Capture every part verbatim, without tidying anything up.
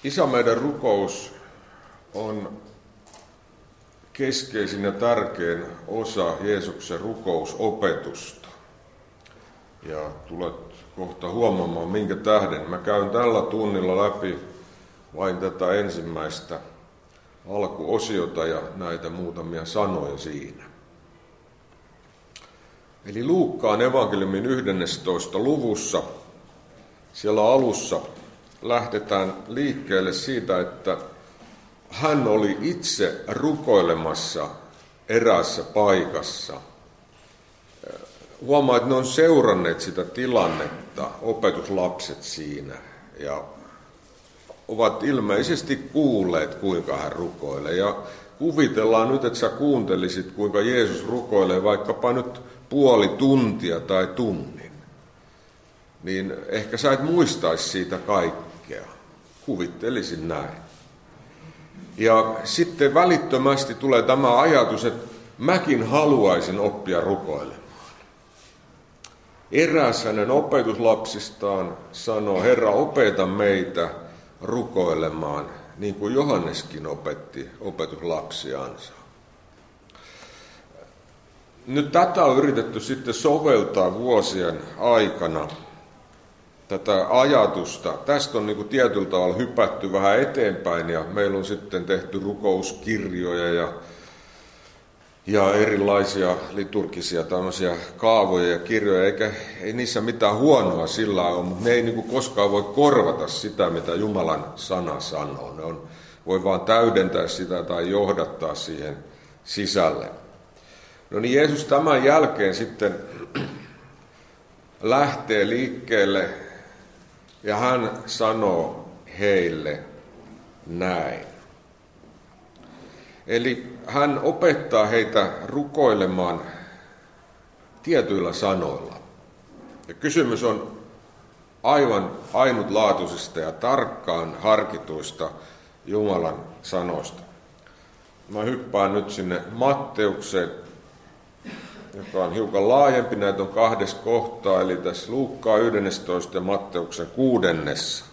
Isä meidän rukous on keskeisin ja tärkein osa Jeesuksen rukousopetusta. Ja tulet kohta huomaamaan, minkä tähden. Mä käyn tällä tunnilla läpi vain tätä ensimmäistä alkuosiota ja näitä muutamia sanoja siinä. Eli Luukkaan evankeliumin yhdentoista luvussa, siellä alussa lähdetään liikkeelle siitä, että hän oli itse rukoilemassa eräässä paikassa. Huomaa, että ne on seuranneet sitä tilannetta, opetuslapset siinä, ja ovat ilmeisesti kuulleet, kuinka hän rukoilee. Ja kuvitellaan nyt, että sä kuuntelisit, kuinka Jeesus rukoilee vaikkapa nyt puoli tuntia tai tunnin. Niin ehkä sä et muistaisi siitä kaikkea. Kuvittelisin näin. Ja sitten välittömästi tulee tämä ajatus, että mäkin haluaisin oppia rukoilemaan. Eräs hänen opetuslapsistaan sanoo, Herra, opeta meitä rukoilemaan, niin kuin Johanneskin opetti opetuslapsiansa. Nyt tätä on yritetty sitten soveltaa vuosien aikana, tätä ajatusta. Tästä on niin kuin tietyllä tavalla hypätty vähän eteenpäin ja meillä on sitten tehty rukouskirjoja ja, ja erilaisia liturgisia tämmöisiä kaavoja ja kirjoja, eikä ei niissä mitään huonoa sillä ole, mutta ne ei niin kuin koskaan voi korvata sitä, mitä Jumalan sana sanoo. Ne on, voi vaan täydentää sitä tai johdattaa siihen sisälle. No niin, Jeesus tämän jälkeen sitten lähtee liikkeelle ja hän sanoo heille näin. Eli hän opettaa heitä rukoilemaan tietyillä sanoilla. Ja kysymys on aivan ainutlaatuisista ja tarkkaan harkituista Jumalan sanoista. Mä hyppään nyt sinne Matteukseen, joka on hiukan laajempi, näitä on kahdessa kohtaa, eli tässä Luukkaan yhdentoista ja Matteuksen kuudennessa.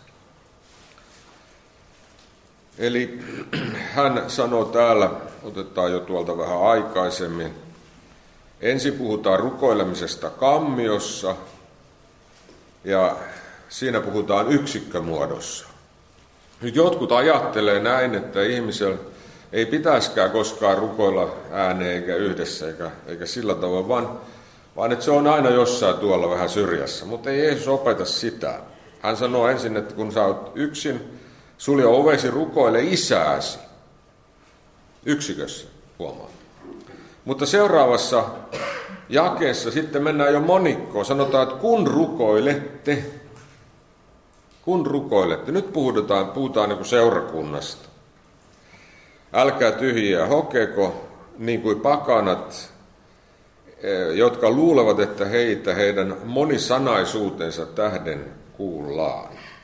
Eli hän sanoo täällä, otetaan jo tuolta vähän aikaisemmin, ensin puhutaan rukoilemisesta kammiossa, ja siinä puhutaan yksikkömuodossa. Nyt jotkut ajattelee näin, että ihmisellä ei pitäisikään koskaan rukoilla ääneen eikä yhdessä eikä, eikä sillä tavalla, vaan, vaan että se on aina jossain tuolla vähän syrjässä. Mutta ei Jeesus opeta sitä. Hän sanoo ensin, että kun sä oot yksin, sulje ovesi, rukoile isääsi. Yksikössä, huomaa. Mutta seuraavassa jakeessa sitten mennään jo monikkoon. Sanotaan, että kun rukoilette, kun rukoilette. Nyt puhutaan, puhutaan niin kuin seurakunnasta. Älkää tyhjiä hokeko, niin kuin pakanat, jotka luulevat, että heitä heidän monisanaisuutensa tähden kuullaan.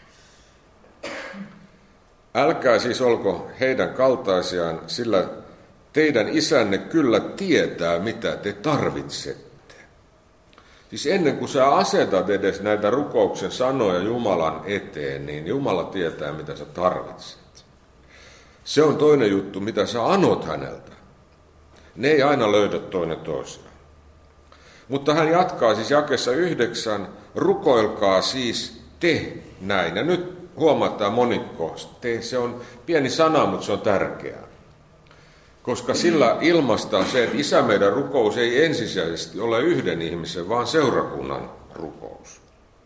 Älkää siis olko heidän kaltaisiaan, sillä teidän isänne kyllä tietää, mitä te tarvitsette. Siis ennen kuin sä asetat edes näitä rukouksen sanoja Jumalan eteen, niin Jumala tietää, mitä sä tarvitset. Se on toinen juttu, mitä sä anot häneltä. Ne ei aina löydä toinen toisiaan. Mutta hän jatkaa siis jakeessa yhdeksän, rukoilkaa siis te näin. Ja nyt huomataan monikko, te, se on pieni sana, mutta se on tärkeää. Koska sillä ilmaistaan se, että Isä meidän rukous ei ensisijaisesti ole yhden ihmisen, vaan seurakunnan rukous.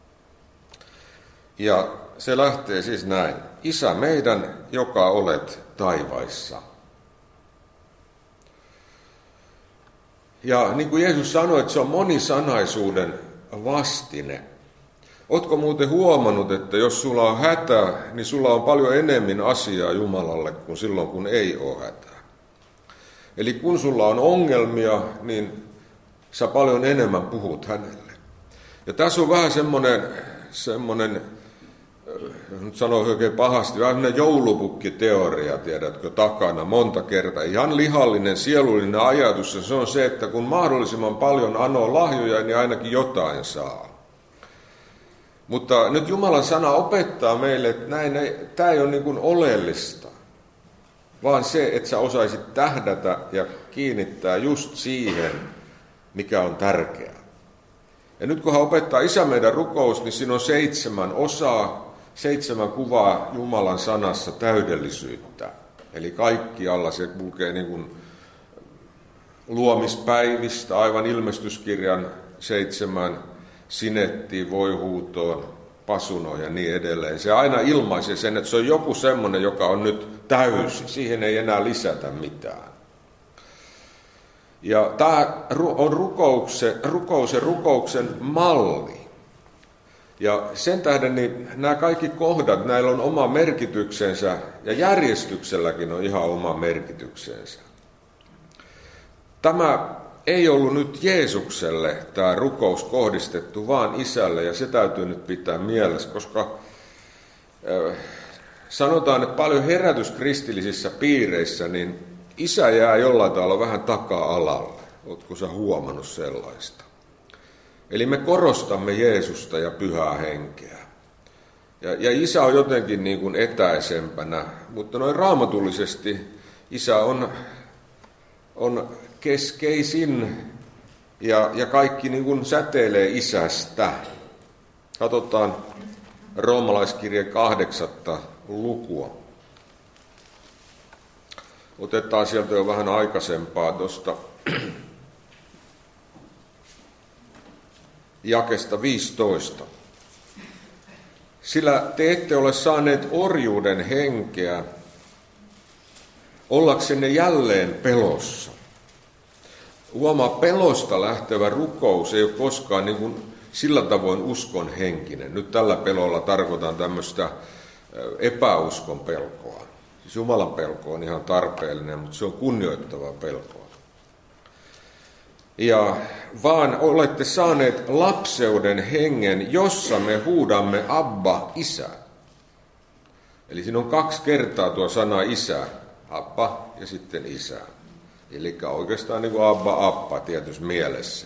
Ja se lähtee siis näin. Isä meidän, joka olet taivaissa. Ja niin kuin Jeesus sanoi, että se on monisanaisuuden vastine. Ootko muuten huomannut, että jos sulla on hätä, niin sulla on paljon enemmän asiaa Jumalalle kuin silloin, kun ei ole hätää. Eli kun sulla on ongelmia, niin sä paljon enemmän puhut hänelle. Ja tässä on vähän semmoinen, semmoinen nyt sanoo oikein pahasti, vähän joulupukkiteoria, tiedätkö, takana monta kertaa. Ihan lihallinen, sielullinen ajatus, ja se on se, että kun mahdollisimman paljon anoo lahjoja, niin ainakin jotain saa. Mutta nyt Jumalan sana opettaa meille, että näin ei, tämä ei ole niin kuin oleellista, vaan se, että sä osaisit tähdätä ja kiinnittää just siihen, mikä on tärkeää. Ja nyt kun hän opettaa Isä meidän rukous, niin siinä on seitsemän osaa, seitsemän kuvaa Jumalan sanassa täydellisyyttä. Eli kaikkialla se kulkee niin kuin luomispäivistä aivan ilmestyskirjan seitsemän sinettiin, voihuutoon, pasunoon ja niin edelleen. Se aina ilmaisee sen, että se on joku semmoinen, joka on nyt täysi. Siihen ei enää lisätä mitään. Ja tämä on rukouksen, rukous ja rukouksen malli. Ja sen tähden niin nämä kaikki kohdat, näillä on oma merkityksensä ja järjestykselläkin on ihan oma merkityksensä. Tämä ei ollut nyt Jeesukselle tämä rukous kohdistettu, vaan Isälle, ja se täytyy nyt pitää mielessä, koska äh, sanotaan, että paljon herätyskristillisissä piireissä, niin Isä jää jollain tavalla vähän taka-alalle. Oletko sä huomannut sellaista? Eli me korostamme Jeesusta ja Pyhää Henkeä. Ja, ja Isä on jotenkin niin kuin etäisempänä, mutta noin raamatullisesti Isä on, on keskeisin ja, ja kaikki niin kuin säteilee Isästä. Katsotaan roomalaiskirjan kahdeksatta lukua. Otetaan sieltä jo vähän aikaisempaa tuosta jakesta viisitoista. Sillä te ette ole saaneet orjuuden henkeä ollaksenne jälleen pelossa. Huomaa, pelosta lähtevä rukous ei ole koskaan niin kuin sillä tavoin uskon henkinen. Nyt tällä pelolla tarkoitan tämmöistä epäuskon pelkoa. Siis Jumalan pelko on ihan tarpeellinen, mutta se on kunnioittavaa pelkoa. Ja vaan olette saaneet lapseuden hengen, jossa me huudamme Abba, Isä. Eli siinä on kaksi kertaa tuo sana Isä, Abba ja sitten Isä. Eli oikeastaan niin kuin Abba, Abba tietysti mielessä.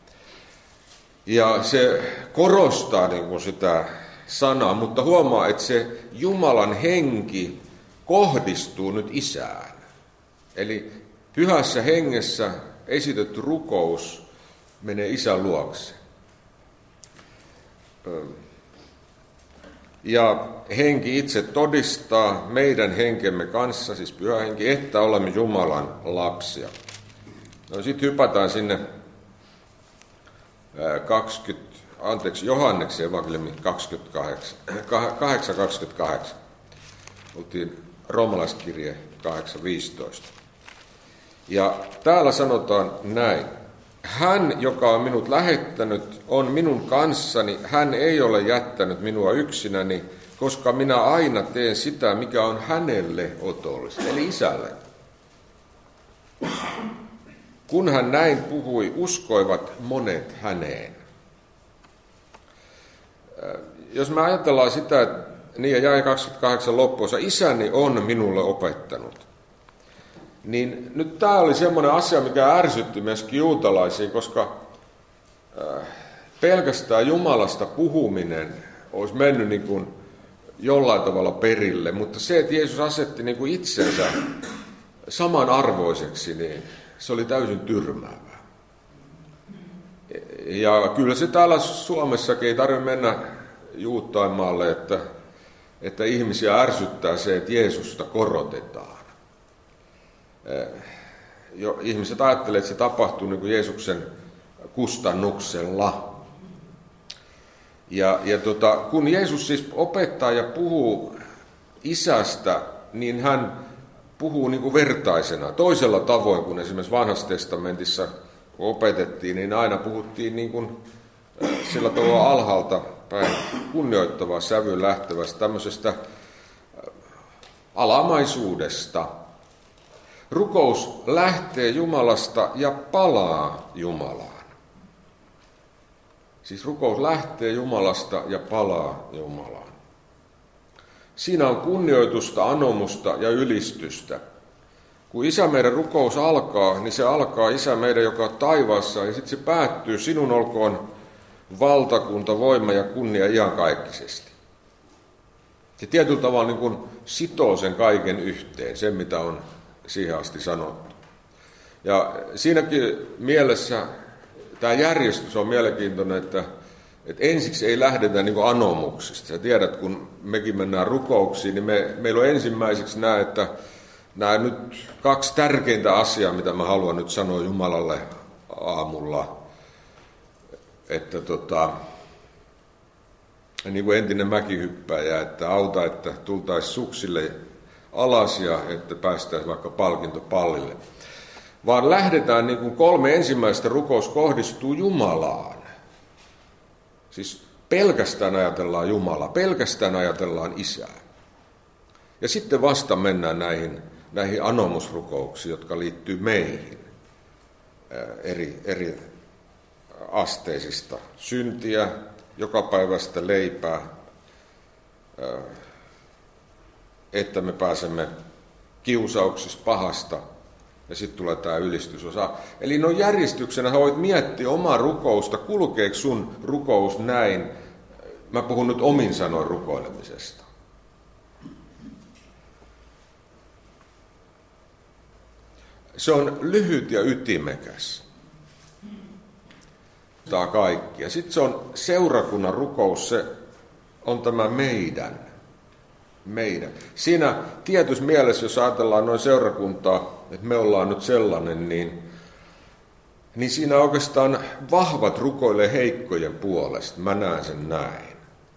Ja se korostaa niin kuin sitä sanaa, mutta huomaa, että se Jumalan henki kohdistuu nyt Isään. Eli Pyhässä Hengessä esitetty rukous menee Isän luokse. Ja henki itse todistaa meidän henkemme kanssa, siis Pyhä Henki, että olemme Jumalan lapsia. No sitten hypätään sinne kaksikymmentä, anteeksi, Johanneksen evankeliumi kaksikymmentäkahdeksan, kahdeksan kaksikymmentäkahdeksan. Oltiin roomalaiskirje kahdeksan viisitoista. Ja täällä sanotaan näin. Hän, joka on minut lähettänyt, on minun kanssani. Hän ei ole jättänyt minua yksinäni, koska minä aina teen sitä, mikä on hänelle otollista, eli Isälle. Kun hän näin puhui, uskoivat monet häneen. Jos me ajatellaan sitä, että niin ja jae kaksikymmentäkahdeksan loppuosa, Isäni on minulle opettanut. Niin nyt tämä oli semmoinen asia, mikä ärsytti myöskin juutalaisia, koska pelkästään Jumalasta puhuminen olisi mennyt niin kuin jollain tavalla perille, mutta se, että Jeesus asetti niin kuin itsensä samanarvoiseksi, niin se oli täysin tyrmäävää. Ja kyllä se täällä Suomessakin ei tarvitse mennä Juuttainmaalle, että, että ihmisiä ärsyttää se, että Jeesusta korotetaan. Jo, ihmiset ajattelee, että se tapahtuu niin kuin Jeesuksen kustannuksella. Ja, ja tota, kun Jeesus siis opettaa ja puhuu Isästä, niin hän puhuu niin kuin vertaisena, toisella tavoin kuin esimerkiksi Vanhassa testamentissa kun opetettiin, niin aina puhuttiin niin kuin sillä tavalla alhaalta päin kunnioittavaa sävyyn lähtevästä tämmöisestä alamaisuudesta. Rukous lähtee Jumalasta ja palaa Jumalaan. Siis rukous lähtee Jumalasta ja palaa Jumalaan. Siinä on kunnioitusta, anomusta ja ylistystä. Kun Isä meidän rukous alkaa, niin se alkaa Isä meidän, joka on taivaassa, ja sitten se päättyy, sinun olkoon valtakunta, voima ja kunnia iankaikkisesti. Ja tietyllä tavalla niin kuin sitoo sen kaiken yhteen, sen mitä on siihen asti sanottu. Ja siinäkin mielessä tämä järjestys on mielenkiintoinen, että, että ensiksi ei lähdetä niin kuin anomuksista. Sä tiedät, kun mekin mennään rukouksiin, niin me, meillä on ensimmäiseksi nämä, että nämä nyt kaksi tärkeintä asiaa, mitä mä haluan nyt sanoa Jumalalle aamulla. Että tota, niin kuin entinen mäkihyppäjä, että auta, että tultaisiin suksille alas ja että päästäisiin vaikka palkintopallille. Vaan lähdetään, niin kuin kolme ensimmäistä rukous kohdistuu Jumalaan. Siis pelkästään ajatellaan Jumalaa, pelkästään ajatellaan Isää. Ja sitten vasta mennään näihin, näihin anomusrukouksiin, jotka liittyy meihin eri, eri asteisista. Syntiä, jokapäiväistä leipää, että me pääsemme kiusauksissa pahasta. Ja sitten tulee tämä ylistysosa. Eli no järjestyksenä sä voit miettiä omaa rukousta, kulkeeko sun rukous näin. Mä puhun nyt omin sanoin rukoilemisesta. Se on lyhyt ja ytimekäs. Tämä kaikki. Ja sitten se on seurakunnan rukous, se on tämä meidän. Meidän. Siinä tietyssä mielessä, jos ajatellaan noin seurakuntaa, että me ollaan nyt sellainen, niin, niin siinä oikeastaan vahvat rukoilee heikkojen puolesta. Mä näen sen näin.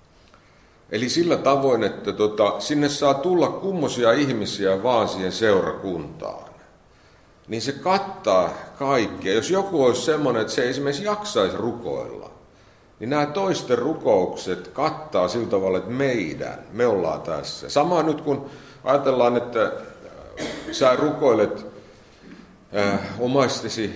Eli sillä tavoin, että tota, sinne saa tulla kummosia ihmisiä vaan siihen seurakuntaan. Niin se kattaa kaikkea. Jos joku olisi semmoinen, että se ei esimerkiksi jaksaisi rukoilla, niin nämä toisten rukoukset kattaa sillä tavalla, että meidän, me ollaan tässä. Sama nyt kun ajatellaan, että sä rukoilet äh, omaistesi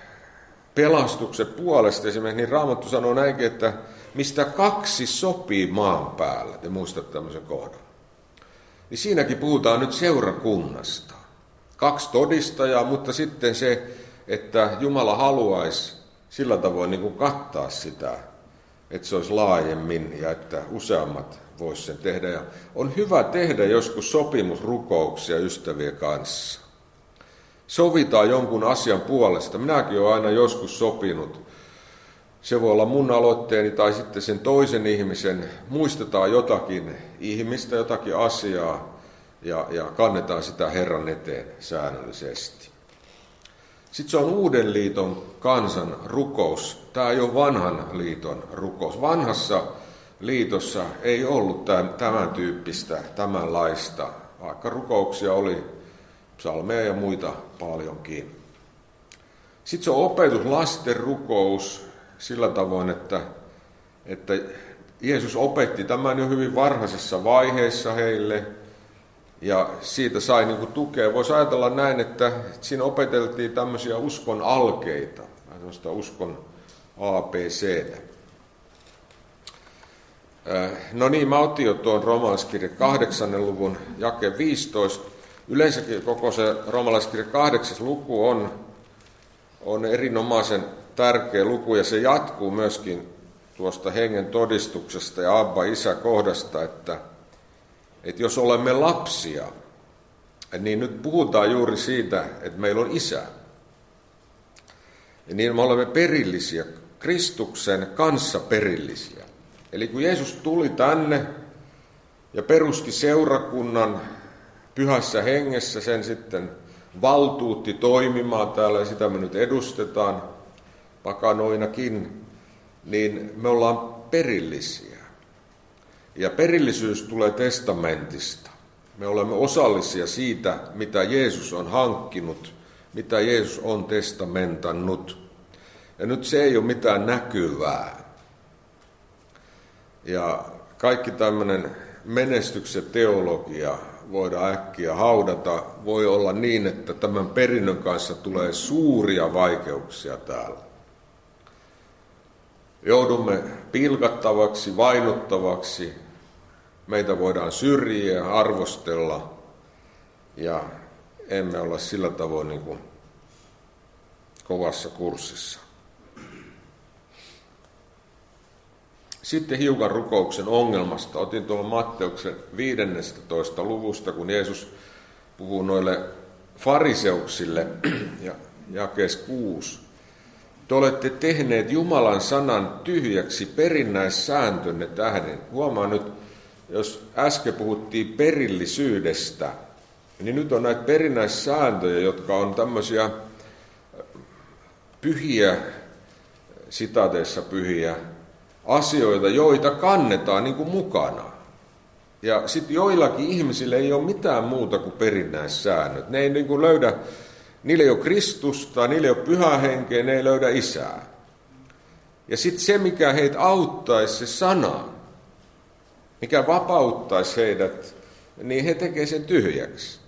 pelastuksen puolesta esimerkiksi, niin Raamattu sanoo näinkin, että mistä kaksi sopii maan päällä. Te muistatte tämmöisen kohdan. Niin siinäkin puhutaan nyt seurakunnasta. Kaksi todistajaa, mutta sitten se, että Jumala haluaisi sillä tavoin niin kuin kattaa sitä, että se olisi laajemmin ja että useammat voisi sen tehdä. Ja on hyvä tehdä joskus sopimusrukouksia ystävien kanssa. Sovitaan jonkun asian puolesta. Minäkin olen aina joskus sopinut. Se voi olla mun aloitteeni tai sitten sen toisen ihmisen. Muistetaan jotakin ihmistä, jotakin asiaa ja, ja kannetaan sitä Herran eteen säännöllisesti. Sitten se on uuden liiton kansan rukous. Tämä ei ole vanhan liiton rukous. Vanhassa liitossa ei ollut tämän, tämän tyyppistä, tämänlaista, vaikka rukouksia oli psalmeja ja muita paljonkin. Sitten se on opetus lasten rukous sillä tavoin, että, että Jeesus opetti tämän jo hyvin varhaisessa vaiheessa heille. Ja siitä sai niin kuin tukea. Voisi ajatella näin, että siinä opeteltiin tämmöisiä uskon alkeita, tämmöistä uskon A B C:tä. No niin, mä otin jo tuon roomalaiskirjan kahdeksannen luvun jake viisitoista. Yleensäkin koko se roomalaiskirjan kahdeksas luku on, on erinomaisen tärkeä luku, ja se jatkuu myöskin tuosta hengen todistuksesta ja Abba Isä kohdasta, että että jos olemme lapsia, niin nyt puhutaan juuri siitä, että meillä on Isä. Ja niin me olemme perillisiä, Kristuksen kanssa perillisiä. Eli kun Jeesus tuli tänne ja perusti seurakunnan pyhässä hengessä, sen sitten valtuutti toimimaan täällä, ja sitä me nyt edustetaan pakanoinakin, niin me ollaan perillisiä. Ja perillisyys tulee testamentista. Me olemme osallisia siitä, mitä Jeesus on hankkinut, mitä Jeesus on testamentannut. Ja nyt se ei ole mitään näkyvää. Ja kaikki tämmöinen menestyksen teologia voidaan äkkiä haudata. Voi olla niin, että tämän perinnön kanssa tulee suuria vaikeuksia täällä. Joudumme pilkattavaksi, vainuttavaksi. Meitä voidaan syrjiä, arvostella ja emme ole sillä tavoin niin kuin kovassa kurssissa. Sitten hiukan rukouksen ongelmasta. Otin tuolla Matteuksen viidennestätoista luvusta, kun Jeesus puhuu noille fariseuksille ja jakees kuusi. Te olette tehneet Jumalan sanan tyhjäksi perinnäissääntönne tähden. Huomaa nyt, jos äsken puhuttiin perillisyydestä, niin nyt on näitä perinnäissääntöjä, jotka on tämmöisiä pyhiä, sitaateissa pyhiä asioita, joita kannetaan niin kuin mukana. Ja sitten joillakin ihmisillä ei ole mitään muuta kuin perinnäissäännöt. Ne ei niin kuin löydä, niillä ei ole Kristusta, niillä ei ole pyhää henkeä, ne ei löydä isää. Ja sitten se, mikä heitä auttaisi, se sana, mikä vapauttaisi heidät, niin he tekee sen tyhjäksi.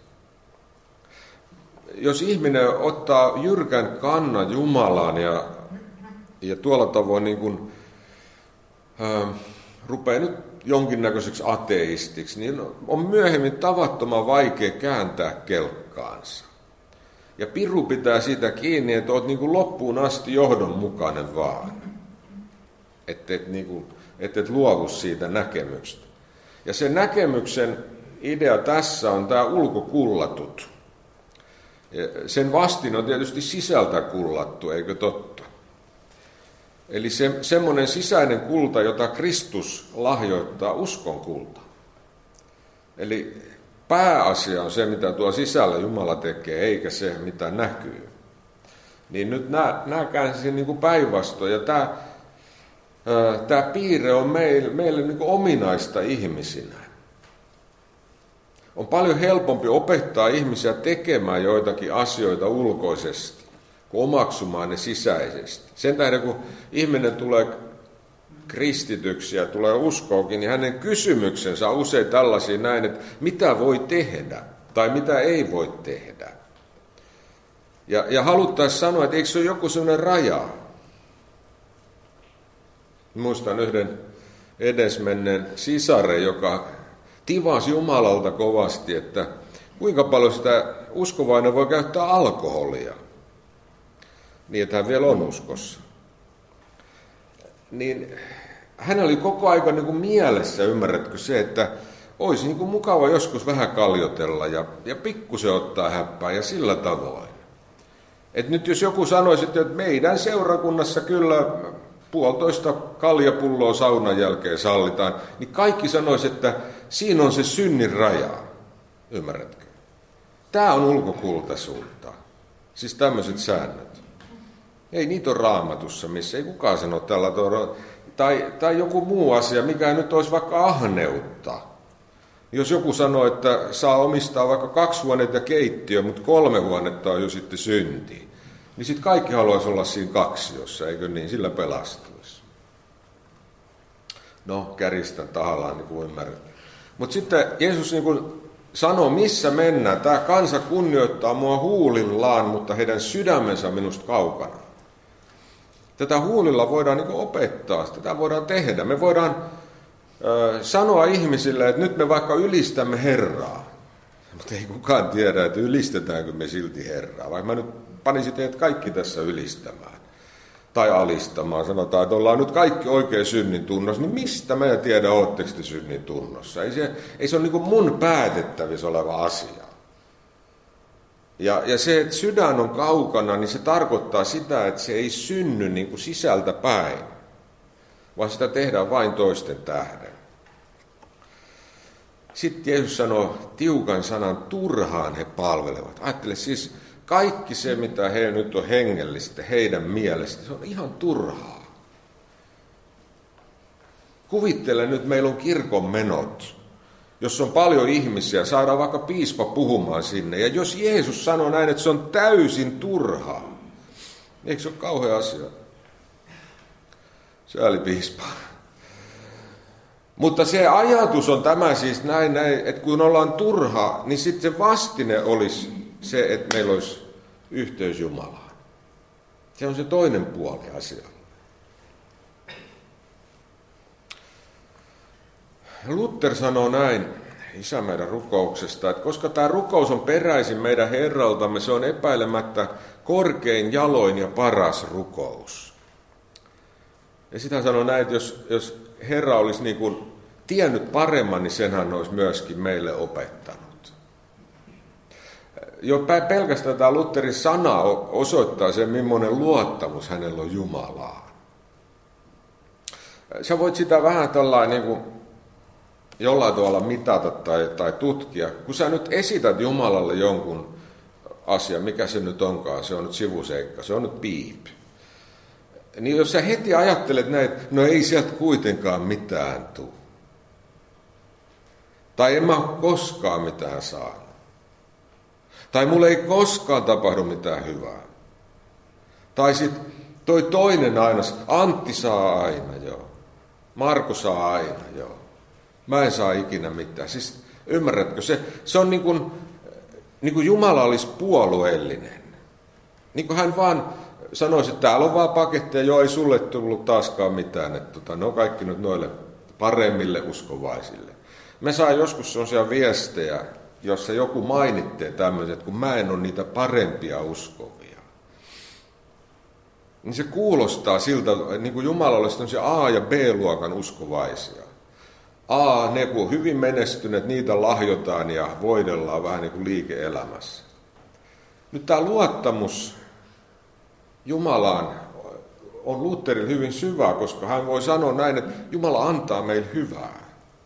Jos ihminen ottaa jyrkän kannan Jumalaan ja, ja tuolla tavoin niin kuin, äh, rupeaa nyt jonkinnäköiseksi ateistiksi, niin on myöhemmin tavattoman vaikea kääntää kelkkaansa. Ja piru pitää siitä kiinni, että olet niin kuin loppuun asti johdonmukainen vaan. Että et, niin kuin, et, et luovu siitä näkemyksestä. Ja sen näkemyksen idea tässä on tämä ulkokullatut. Ja sen vastin on tietysti sisältä kullattu, eikö totta? Eli se, semmoinen sisäinen kulta, jota Kristus lahjoittaa uskon kulta. Eli pääasia on se, mitä tuo sisällä Jumala tekee, eikä se, mitä näkyy. Niin nyt nämä, nämä käänsi niin kuin päinvastoin. Ja tämä, tämä piirre on meille, meille niin kuin ominaista ihmisinä. On paljon helpompi opettaa ihmisiä tekemään joitakin asioita ulkoisesti, kuin omaksumaan ne sisäisesti. Sen tähden, kun ihminen tulee kristityksi ja tulee uskoonkin, niin hänen kysymyksensä on usein tällaisia näin, että mitä voi tehdä tai mitä ei voi tehdä. Ja, ja haluttaisiin sanoa, että eikö se ole joku sellainen raja. Muistan yhden edesmenneen sisaren, joka tivasi Jumalalta kovasti, että kuinka paljon sitä uskovainen voi käyttää alkoholia. Niin, että hän vielä on uskossa. Niin hän oli koko ajan niin kuin mielessä, ymmärrätkö se, että olisi niin kuin mukava joskus vähän kaljotella ja, ja pikkusen ottaa häppää ja sillä tavoin. Et nyt jos joku sanoisi, että meidän seurakunnassa kyllä puolitoista kaljapulloa saunan jälkeen sallitaan, niin kaikki sanoisi, että siinä on se synnin raja. Ymmärrätkö? Tämä on ulkokultaisuutta. Siis tämmöiset säännöt. Ei niitä ole Raamatussa, missä ei kukaan sano tällä tavalla. Tai, tai joku muu asia, mikä nyt olisi vaikka ahneutta. Jos joku sanoo, että saa omistaa vaikka kaksi huonetta ja keittiö, mutta kolme huonetta on jo sitten synti, niin sitten kaikki haluaisi olla siinä kaksiossa, eikö niin? Sillä pelastuisi. No, kärjistän tahallaan, niin kuin ymmärrät. Mutta sitten Jeesus niin kuin sanoo, missä mennään. Tämä kansa kunnioittaa mua huulillaan, mutta heidän sydämensä on minusta kaukana. Tätä huulilla voidaan niin kuin opettaa, tätä voidaan tehdä. Me voidaan ö, sanoa ihmisille, että nyt me vaikka ylistämme Herraa. Mutta ei kukaan tiedä, että ylistetäänkö me silti Herraa. Vaikka mä nyt panisin teidät kaikki tässä ylistämään tai alistamaan. Sanotaan, että ollaan nyt kaikki oikein synnin tunnossa. Niin mistä mä en tiedä, ootteko te synnin tunnossa? Ei se, ei se ole niin kuin mun päätettävissä oleva asia. Ja, ja se, että sydän on kaukana, niin se tarkoittaa sitä, että se ei synny niin kuin sisältä päin, vaan sitä tehdään vain toisten tähden. Sitten Jeesus sanoo tiukan sanan, turhaan he palvelevat. Ajattele siis, kaikki se, mitä he nyt on hengellistä, heidän mielestä, se on ihan turhaa. Kuvittele nyt, meillä on kirkon menot. Jos on paljon ihmisiä, saadaan vaikka piispa puhumaan sinne. Ja jos Jeesus sanoo näin, että se on täysin turhaa, eikö se ole kauhea asia? Sääli piispa. Mutta se ajatus on tämä siis näin, näin, että kun ollaan turhaa, niin sitten se vastine olisi se, että meillä olisi yhteys Jumalaan. Se on se toinen puoli asiaa. Luther sanoo näin Isä meidän rukouksesta, että koska tämä rukous on peräisin meidän Herraltamme, se on epäilemättä korkein, jaloin ja paras rukous. Ja sitä sanoo näin, että jos, jos Herra olisi niin kuin tiennyt paremman, niin sen hän olisi myöskin meille opettanut. Jo pelkästään tämä Lutherin sana osoittaa sen, millainen luottamus hänellä on Jumalaan. Sä voit sitä vähän tällainen niin kuin jollain tavalla mitata tai, tai tutkia. Kun sä nyt esität Jumalalle jonkun asian, mikä se nyt onkaan, se on nyt sivuseikka, se on nyt piip. Niin jos sä heti ajattelet näin, no ei sieltä kuitenkaan mitään tule. Tai en mä ole koskaan mitään saanut. Tai mulle ei koskaan tapahdu mitään hyvää. Tai sitten toi toinen aina, Antti saa aina, joo. Marko saa aina, joo. Mä en saa ikinä mitään. Siis ymmärrätkö, se, se on niin kuin, niin kuin Jumala olisi puolueellinen. Niin kuin hän vaan sanoisi, että täällä on vaan paketteja, joo, ei sulle tullut taaskaan mitään. Että tota, ne on kaikki nyt noille paremmille uskovaisille. Me saa joskus sellaisia viestejä, jossa joku mainittee tämmöiset, kun mä en ole niitä parempia uskovia. Niin se kuulostaa siltä, niin kuin Jumala olisi tämmöisiä A- ja B-luokan uskovaisia. A, ne kun hyvin menestyneet, niitä lahjotaan ja voidellaan vähän niin kuin liike-elämässä. Nyt tämä luottamus Jumalaan on Lutherilla hyvin syvä, koska hän voi sanoa näin, että Jumala antaa meille hyvää.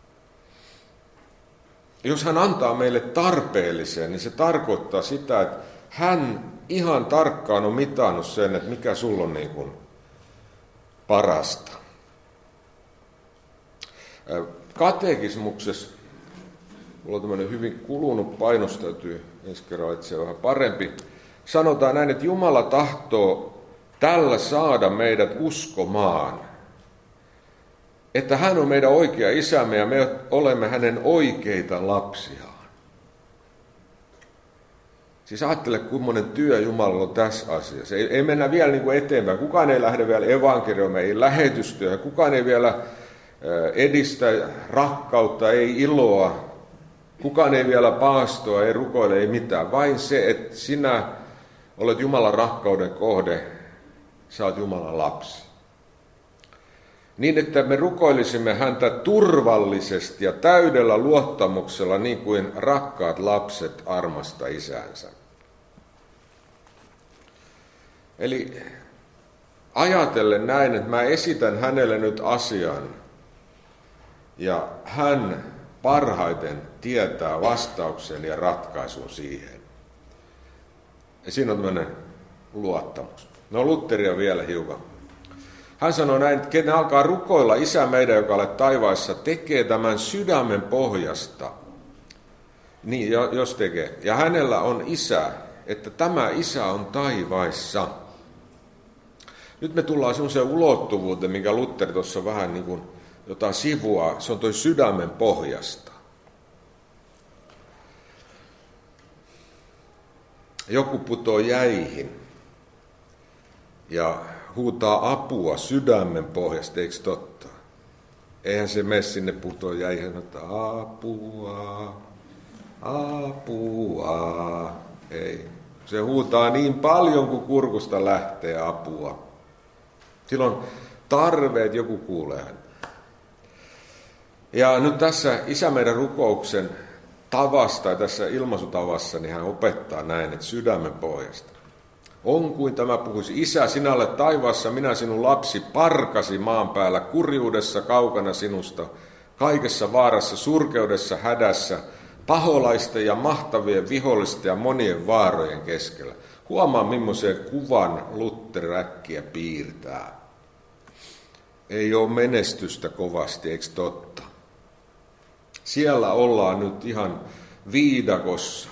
Jos hän antaa meille tarpeellisen, niin se tarkoittaa sitä, että hän ihan tarkkaan on mitannut sen, että mikä sulla on niin kuin parasta. Katekismuksessa, mulla on tämmöinen hyvin kulunut painos, täytyy ensi kerralla etsiä vähän parempi. Sanotaan näin, että Jumala tahtoo tällä saada meidät uskomaan, että hän on meidän oikea isämme ja me olemme hänen oikeita lapsiaan. Siis ajattele, kummoinen työ Jumalalla on tässä asiassa. Ei, ei mennä vielä niin kuin eteenpäin. Kukaan ei lähde vielä evankeliumiin, ei lähetystyöhön. Kukaan ei vielä edistä rakkautta, ei iloa. Kukaan ei vielä paastoa, ei rukoile, ei mitään. Vain se, että sinä olet Jumalan rakkauden kohde, sä oot Jumalan lapsi. Niin, että me rukoilisimme häntä turvallisesti ja täydellä luottamuksella, niin kuin rakkaat lapset armasta isänsä. Eli ajatellen näin, että mä esitän hänelle nyt asian, ja hän parhaiten tietää vastauksen ja ratkaisun siihen. Ja siinä on tämmöinen luottamus. No Lutheria vielä hiukan. Hän sanoi näin, että kenen alkaa rukoilla Isä meidän, joka olet taivaissa, tekee tämän sydämen pohjasta. Niin, jos tekee. Ja hänellä on Isä, että tämä Isä on taivaissa. Nyt me tullaan semmoiseen ulottuvuuteen, minkä Luther tuossa vähän niin kuin jotain sivua, se on toi sydämen pohjasta. Joku putoo jäihin ja huutaa apua sydämen pohjasta, eikö totta? Eihän se mene sinne putoo jäihin, että apua, apua. Ei. Se huutaa niin paljon, kuin kurkusta lähtee apua. Silloin tarve, että joku kuulee häntä. Ja nyt tässä Isä meidän rukouksen tavasta ja tässä ilmaisutavassa, niin hän opettaa näin, että sydämen pohjasta. On kuin tämä puhuisi, Isä, sinä olet taivaassa, minä sinun lapsi, parkasi maan päällä, kurjuudessa kaukana sinusta, kaikessa vaarassa, surkeudessa, hädässä, paholaisten ja mahtavien vihollisten ja monien vaarojen keskellä. Huomaa, millaisen kuvan Luther äkkiä piirtää. Ei ole menestystä kovasti, eikö totta? Siellä ollaan nyt ihan viidakossa.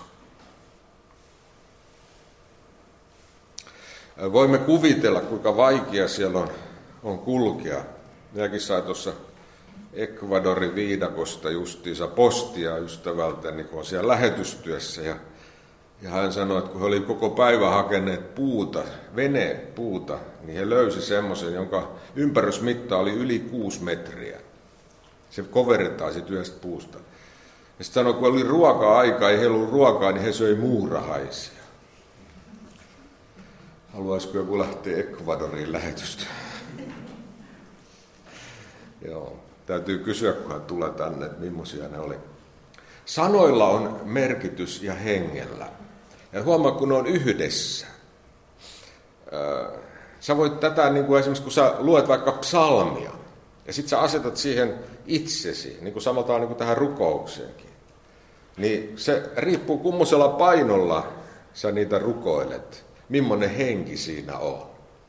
Voimme kuvitella, kuinka vaikea siellä on, on kulkea. Minäkin sain tuossa Ecuadorin viidakosta justiinsa postia ystävältäni, kun on siellä lähetystyössä. Ja, ja hän sanoi, että kun he olivat koko päivän hakeneet puuta, venepuuta, niin he löysi semmoisen, jonka ympärysmitta oli yli kuusi metriä. Se covertaa sitten yhdestä puusta. Ja sitten sanoi, kun oli ruoka-aika, ei heillä ollut ruokaa, niin he söi muurahaisia. Haluaisiko joku lähteä Ecuadoriin lähetystä? Joo. Täytyy kysyä, kun hän tulee tänne, että millaisia ne oli. Sanoilla on merkitys ja hengellä. Ja huomaa, kun ne on yhdessä. Sä voit tätä, niin kuin esimerkiksi kun sä luet vaikka psalmia, ja sit sä asetat siihen itsesi, niin kuin samalla niin kuin tähän rukoukseenkin. Niin se riippuu kummoisella painolla sä niitä rukoilet, millainen henki siinä on.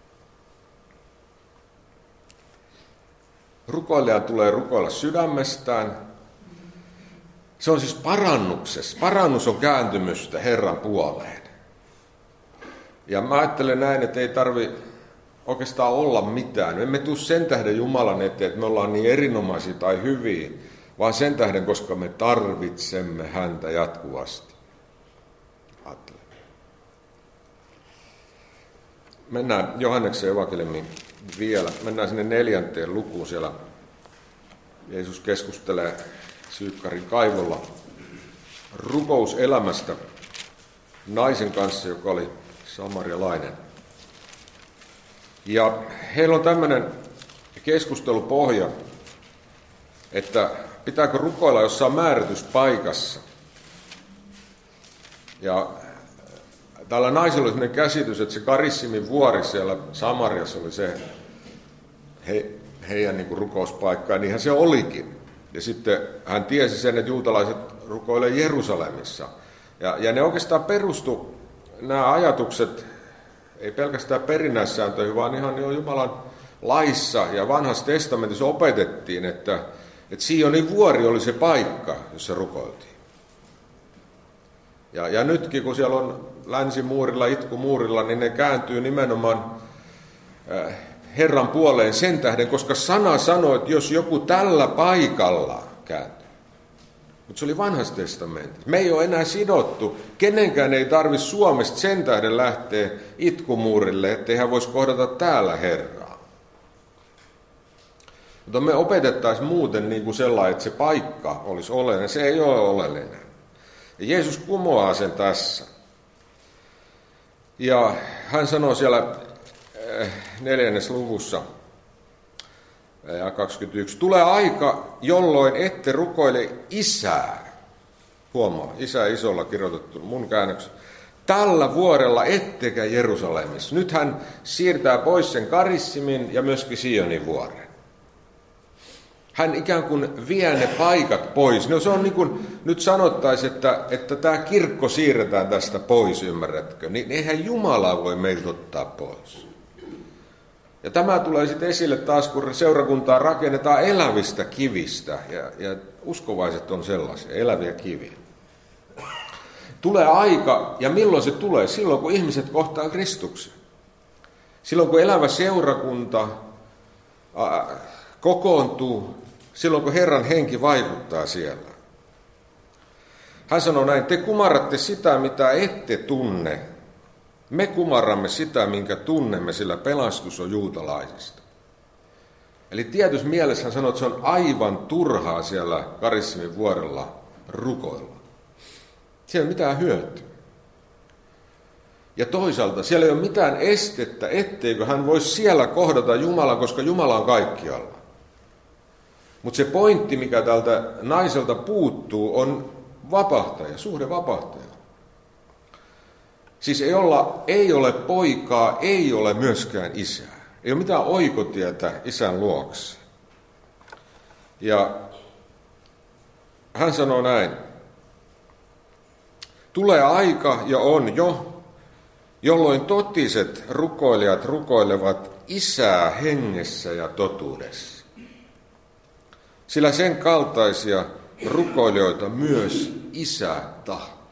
Rukoilija tulee rukoilla sydämestään. Se on siis parannuksessa. Parannus on kääntymystä Herran puoleen. Ja mä ajattelen näin, että ei tarvi oikeastaan olla mitään. Me emme tule sen tähden Jumalan eteen, että me ollaan niin erinomaisia tai hyviä, vaan sen tähden, koska me tarvitsemme häntä jatkuvasti. Ajattelen. Mennään Johanneksen evankeliumiin vielä. Mennään sinne neljänteen lukuun. Siellä Jeesus keskustelee Syykkarin kaivolla rukouselämästä naisen kanssa, joka oli samarialainen. Ja heillä on tämmöinen keskustelupohja, että pitääkö rukoilla jossain määrätyspaikassa. Ja tällä naisella oli sellainen käsitys, että se Karissimin vuori siellä Samariassa oli se he, heidän niin kuin rukouspaikka, ja niinhän se olikin. Ja sitten hän tiesi sen, että juutalaiset rukoilee Jerusalemissa. Ja, ja ne oikeastaan perustu, nämä ajatukset, ei pelkästään perinnäissääntöihin, vaan ihan jo Jumalan laissa ja vanhassa testamentissa opetettiin, että, että Sionin vuori oli se paikka, jossa rukoiltiin. Ja, ja nytkin, kun siellä on länsimuurilla, itkumuurilla, niin ne kääntyy nimenomaan äh, Herran puoleen sen tähden, koska sana sanoi, että jos joku tällä paikalla kääntyy. Mutta se oli vanhassa testamentissa. Me ei ole enää sidottu. Kenenkään ei tarvitse Suomesta sen tähden lähteä itkumuurille, ettei hän voisi kohdata täällä Herraa. Mutta me opetettaisiin muuten niin kuin sellainen, että se paikka olisi oleellinen. Se ei ole oleellinen. Ja Jeesus kumoaa sen tässä. Ja hän sanoo siellä neljännes luvussa, ja kaksikymmentäyksi, tulee aika, jolloin ette rukoile Isää. Huomaa, Isä isolla kirjoitettu mun käännöksessä. Tällä vuorella ettekä Jerusalemissa. Nyt hän siirtää pois sen Karissimin ja myöskin Sionin vuoren. Hän ikään kuin vie ne paikat pois. No se on niin kuin nyt sanottaisiin, että, että tämä kirkko siirretään tästä pois, ymmärrätkö? Niin eihän Jumala voi meiltä ottaa pois. Ja tämä tulee sitten esille taas, kun seurakuntaa rakennetaan elävistä kivistä. Ja, ja uskovaiset on sellaisia, eläviä kiviä. Tulee aika, ja milloin se tulee? Silloin, kun ihmiset kohtaa Kristuksen. Silloin, kun elävä seurakunta ää, kokoontuu, silloin, kun Herran henki vaikuttaa siellä. Hän sanoo näin, te kumarratte sitä, mitä ette tunne. Me kumarramme sitä, minkä tunnemme, sillä pelastus on juutalaisista. Eli tietyssä mielessä hän sanoo, että se on aivan turhaa siellä Karissimin vuorella rukoilla. Siellä ei ole mitään hyötyä. Ja toisaalta siellä ei ole mitään estettä, etteikö hän voisi siellä kohdata Jumalan, koska Jumala on kaikkialla. Mutta se pointti, mikä tältä naiselta puuttuu, on vapahtaja, suhde vapahtaja. Siis ei, olla, ei ole poikaa, ei ole myöskään isää. Ei ole mitään oikotietä isän luokse. Ja hän sanoo näin. Tulee aika ja on jo, jolloin totiset rukoilijat rukoilevat Isää hengessä ja totuudessa. Sillä sen kaltaisia rukoilijoita myös Isä tahtoo.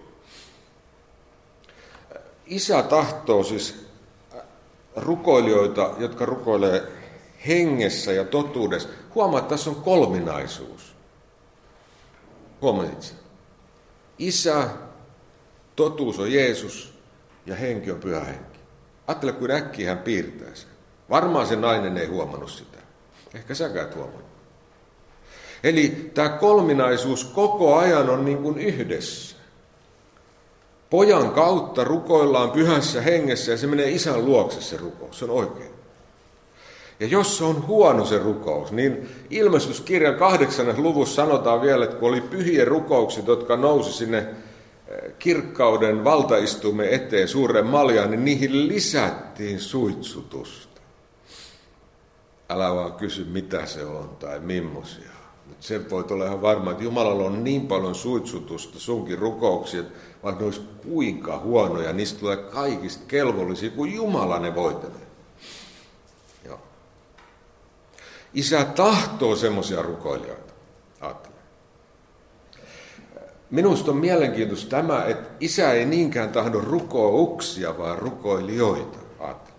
Isä tahtoo siis rukoilijoita, jotka rukoilee hengessä ja totuudessa. Huomaa, että tässä on kolminaisuus. Huomasit sen? Isä, totuus on Jeesus ja henki on pyhä henki. Ajattele, kuin äkkiä hän piirtää sen. Varmaan se nainen ei huomannut sitä. Ehkä säkään et huomannut. Eli tämä kolminaisuus koko ajan on niin kuin yhdessä. Pojan kautta rukoillaan pyhässä hengessä ja se menee isän luokse se rukous. Se on oikein. Ja jos se on huono se rukous, niin ilmestyskirjan kahdeksannessa luvussa sanotaan vielä, että kun oli pyhien rukoukset, jotka nousi sinne kirkkauden valtaistuimen eteen suuren maljaan, niin niihin lisättiin suitsutusta. Älä vaan kysy, mitä se on tai mimmosia. Mutta sen voit olla ihan varma, että Jumalalla on niin paljon suitsutusta sunkin rukouksia, vaikka ne olisi kuinka huonoja, niistä tulee kaikista kelvollisia, kun Jumala ne voitelee. Joo. Isä tahtoo semmoisia rukoilijoita. Ajattele. Minusta on mielenkiintoista tämä, että isä ei niinkään tahdo rukouksia, vaan rukoilijoita. Ajattele.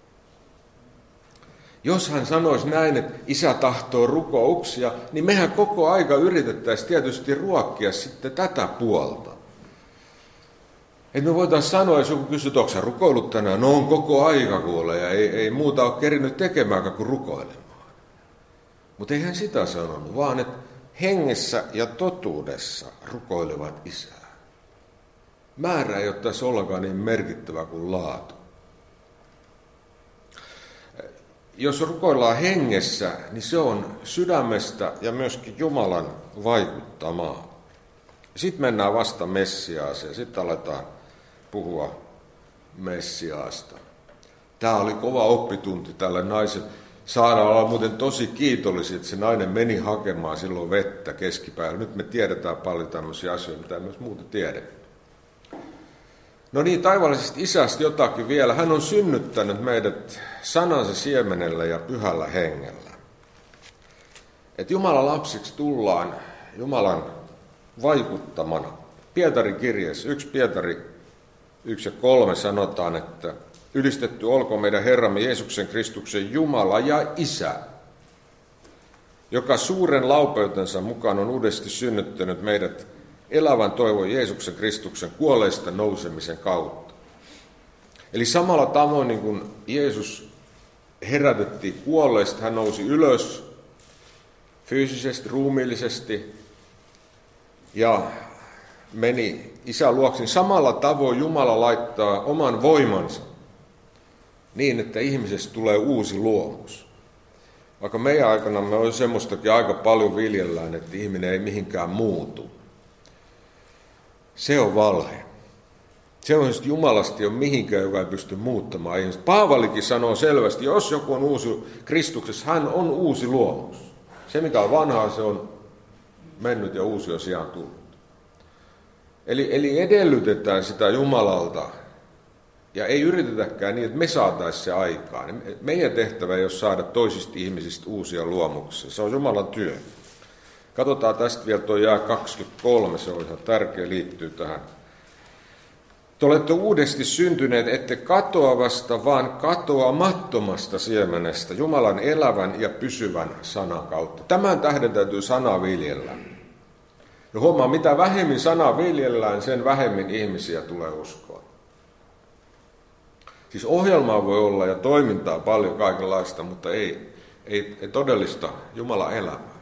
Jos hän sanoisi näin, että isä tahtoo rukouksia, niin mehän koko aika yritettäisiin tietysti ruokkia sitten tätä puolta. Että me voitaisiin sanoa, jos joku kysyy, että onko sä rukoillut tänään? No on koko aika kuule ja ei, ei muuta ole kerinyt tekemään kuin rukoilemaan. Mutta ei hän sitä sanonut, vaan että hengessä ja totuudessa rukoilevat isää. Määrä ei ole tässä ollenkaan niin merkittävä kuin laatu. Jos rukoillaan hengessä, niin se on sydämestä ja myöskin Jumalan vaikuttamaa. Sitten mennään vasta Messiaaseen, sitten aletaan puhua Messiaasta. Tämä oli kova oppitunti tälle naiselle. Saadaan olla muuten tosi kiitollisia, että se nainen meni hakemaan silloin vettä keskipäivällä. Nyt me tiedetään paljon tämmöisiä asioita, mitä myös muuten tiedetään. No niin, taivaallisesta isästä jotakin vielä. Hän on synnyttänyt meidät sanansa siemenellä ja pyhällä hengellä. Että Jumalan lapsiksi tullaan Jumalan vaikuttamana. Pietarin kirjeessä, yksi Pietari yksi ja kolme sanotaan, että ylistetty olkoon meidän Herramme Jeesuksen Kristuksen Jumala ja Isä, joka suuren laupeutensa mukaan on uudesti synnyttänyt meidät elävän toivon Jeesuksen Kristuksen kuolleista nousemisen kautta. Eli samalla tavoin niin kuin Jeesus herätettiin kuolleista, hän nousi ylös fyysisesti, ruumiillisesti ja meni Isän luokse, niin samalla tavoin Jumala laittaa oman voimansa niin, että ihmisestä tulee uusi luomus. Vaikka meidän aikana me on semmoistakin aika paljon viljellään, että ihminen ei mihinkään muutu. Se on valhe. Se on, että Jumalasta ei ole mihinkään, joka ei pysty muuttamaan ihmistä. Paavalikin sanoo selvästi, jos joku on uusi Kristuksessa, hän on uusi luomus. Se, mikä on vanhaa, se on mennyt ja uusi on sijaan tullut. Eli, eli edellytetään sitä Jumalalta, ja ei yritetäkään niin, että me saataisiin se aikaan. Meidän tehtävä ei ole saada toisista ihmisistä uusia luomuksia. Se on Jumalan työ. Katsotaan tästä vielä tuo jää kaksikymmentäkolme, se on ihan tärkeä, liittyy tähän. Te olette uudesti syntyneet, ette katoavasta, vaan katoamattomasta siemenestä, Jumalan elävän ja pysyvän sanan kautta. Tämän tähden täytyy sanaa viljellä. Ja huomaa, mitä vähemmin sanaa viljellään, sen vähemmin ihmisiä tulee uskoa. Siis ohjelmaa voi olla ja toimintaa paljon kaikenlaista, mutta ei, ei, ei todellista Jumalan elämää.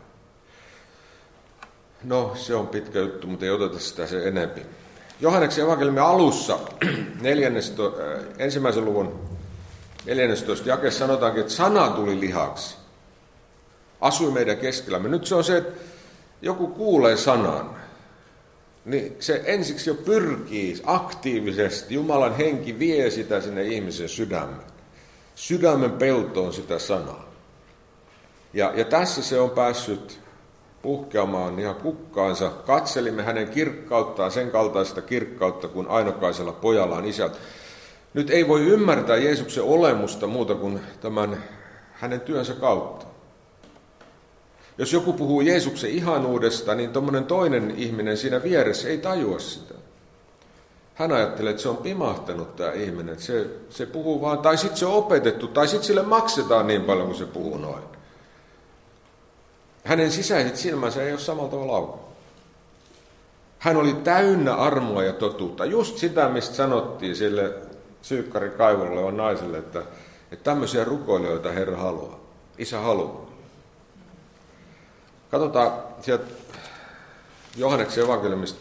No, se on pitkä juttu, mutta ei oteta sitä sen enempi. Johanneksen evankeliumin alussa, neljännesto, äh, ensimmäisen luvun neljännestoista jakeessa sanotaankin, että sana tuli lihaksi. Asui meidän keskellämme. Nyt se on se, että joku kuulee sanan, niin se ensiksi jo pyrkii aktiivisesti. Jumalan henki vie sitä sinne ihmisen sydämen. Sydämen peltoon sitä sanaa. Ja, ja tässä se on päässyt puhkeamaan ihan kukkaansa. Katselimme hänen kirkkauttaan, sen kaltaista kirkkautta kuin ainokaisella pojallaan isältä. Nyt ei voi ymmärtää Jeesuksen olemusta muuta kuin tämän hänen työnsä kautta. Jos joku puhuu Jeesuksen ihanuudesta, niin tuommoinen toinen ihminen siinä vieressä ei tajua sitä. Hän ajattelee, että se on pimahtanut tämä ihminen, että se, se puhuu vaan, tai sitten se on opetettu, tai sitten sille maksetaan niin paljon kuin se puhuu noin. Hänen sisäiset silmänsä ei ole samalla tavalla auki. Hän oli täynnä armoa ja totuutta. Just sitä, mistä sanottiin sille Syykkarin kaivolla olevan naiselle, että, että tämmöisiä rukoilijoita Herra haluaa. Isä haluaa. Katsotaan sieltä Johanneksen evankeliumista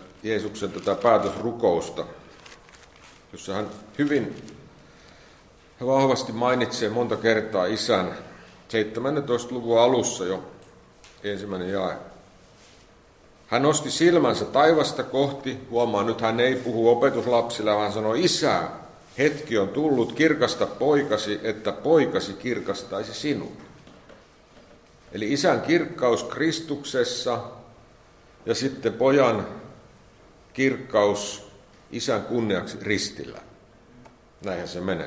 Jeesuksen tätä päätösrukousta, jossa hän hyvin Hän vahvasti mainitsee monta kertaa isän seitsemäntoista luvun alussa jo ensimmäinen jae. Hän nosti silmänsä taivasta kohti. Huomaa, nyt hän ei puhu opetuslapsille, vaan sanoo, isä, hetki on tullut, kirkasta poikasi, että poikasi kirkastaisi sinut. Eli isän kirkkaus Kristuksessa ja sitten pojan kirkkaus isän kunniaksi ristillä. Näinhän se menee.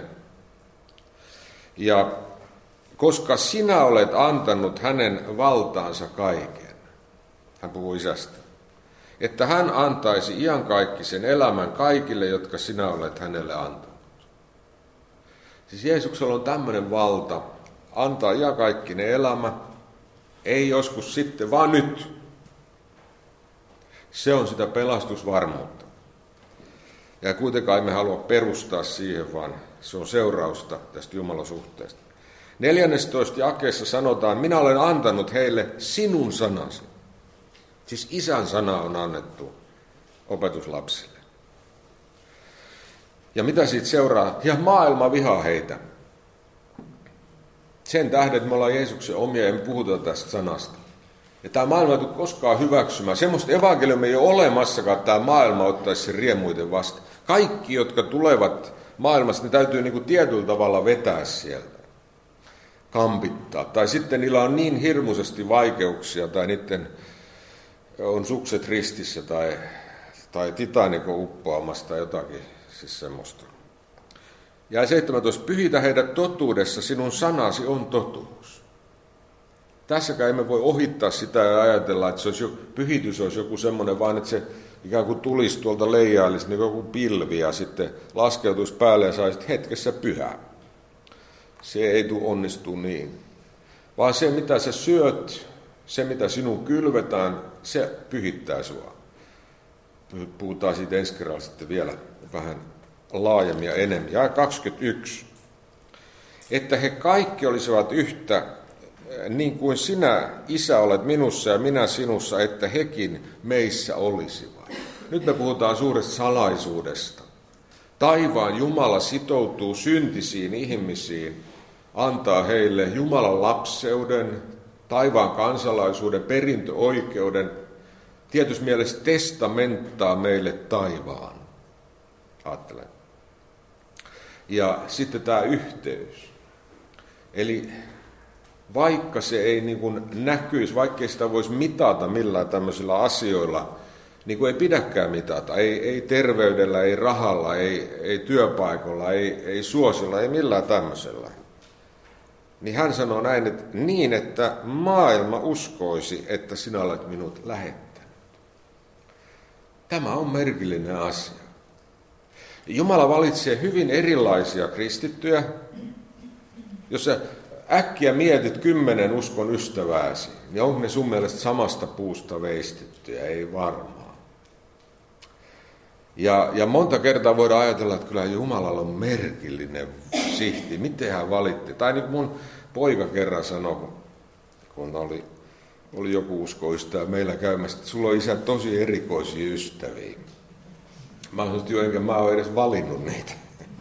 Ja koska sinä olet antanut hänen valtaansa kaiken, hän puhuu isästä, että hän antaisi iankaikkisen elämän kaikille, jotka sinä olet hänelle antanut. Siis Jeesuksella on tämmöinen valta antaa iankaikkinen elämä, ei joskus sitten, vaan nyt. Se on sitä pelastusvarmuutta. Ja kuitenkaan emme halua perustaa siihen, vaan se on seurausta tästä Jumalan suhteesta. neljännestoista jakeessa sanotaan, minä olen antanut heille sinun sanasi. Siis isän sana on annettu opetuslapsille. Ja mitä siitä seuraa? Ja maailma vihaa heitä. Sen tähden, että me ollaan Jeesuksen omia ja me puhutaan tästä sanasta. Ja tämä maailma ei tule koskaan hyväksymään. Semmoista evankeliumia ei ole olemassakaan, että tämä maailma ottaisi sen riemuiten vasta. Kaikki, jotka tulevat maailmasta, ne täytyy niin kuin tietyllä tavalla vetää sieltä. Kampittaa. Tai sitten niillä on niin hirmuisesti vaikeuksia, tai niiden on sukset ristissä, tai, tai Titanic on uppoamassa, tai jotakin siis semmoista. Ja seitsemäntoista. Pyhitä heidät totuudessa, sinun sanasi on totuus. Tässäkään emme voi ohittaa sitä ja ajatella, että se olisi, pyhitys olisi joku semmoinen, vaan että se ikään kuin tulisi tuolta leijailisi niin joku pilvi ja sitten laskeutuisi päälle ja saisi hetkessä pyhää. Se ei tule onnistua niin. Vaan se, mitä sä syöt, se, mitä sinun kylvetään, se pyhittää sua. Puhutaan siitä ensi kerralla sitten vielä vähän laajemmin ja enemmän. Ja kaksikymmentäyksi. Että he kaikki olisivat yhtä, niin kuin sinä, Isä, olet minussa ja minä sinussa, että hekin meissä olisivat. Nyt me puhutaan suuresta salaisuudesta. Taivaan Jumala sitoutuu syntisiin ihmisiin, antaa heille Jumalan lapseuden, taivaan kansalaisuuden, perintöoikeuden, tietysti mielessä testamenttaa meille taivaan. Ajattelen. Ja sitten tämä yhteys. Eli vaikka se ei niin kuin näkyisi, vaikka ei sitä voisi mitata millään tämmöisillä asioilla, niin kuin ei pidäkään mitata, ei, ei terveydellä, ei rahalla, ei, ei työpaikalla, ei, ei suosilla, ei millään tämmöisellä. Niin hän sanoo näin, että niin, että maailma uskoisi, että sinä olet minut lähettänyt. Tämä on merkillinen asia. Jumala valitsee hyvin erilaisia kristittyjä. Jos sä äkkiä mietit kymmenen uskon ystävääsi, niin onko ne sun mielestä samasta puusta veistettyjä? Ei varmaan. Ja, ja monta kertaa voidaan ajatella, että kyllä Jumalalla on merkillinen sihti. Miten hän valitti? Tai niin kuin mun poika kerran sanoi, kun oli, oli joku uskoystävä meillä käymässä, että sulla on isä tosi erikoisia ystäviä. Mä sanoin, että jo enkä mä ole edes valinnut niitä.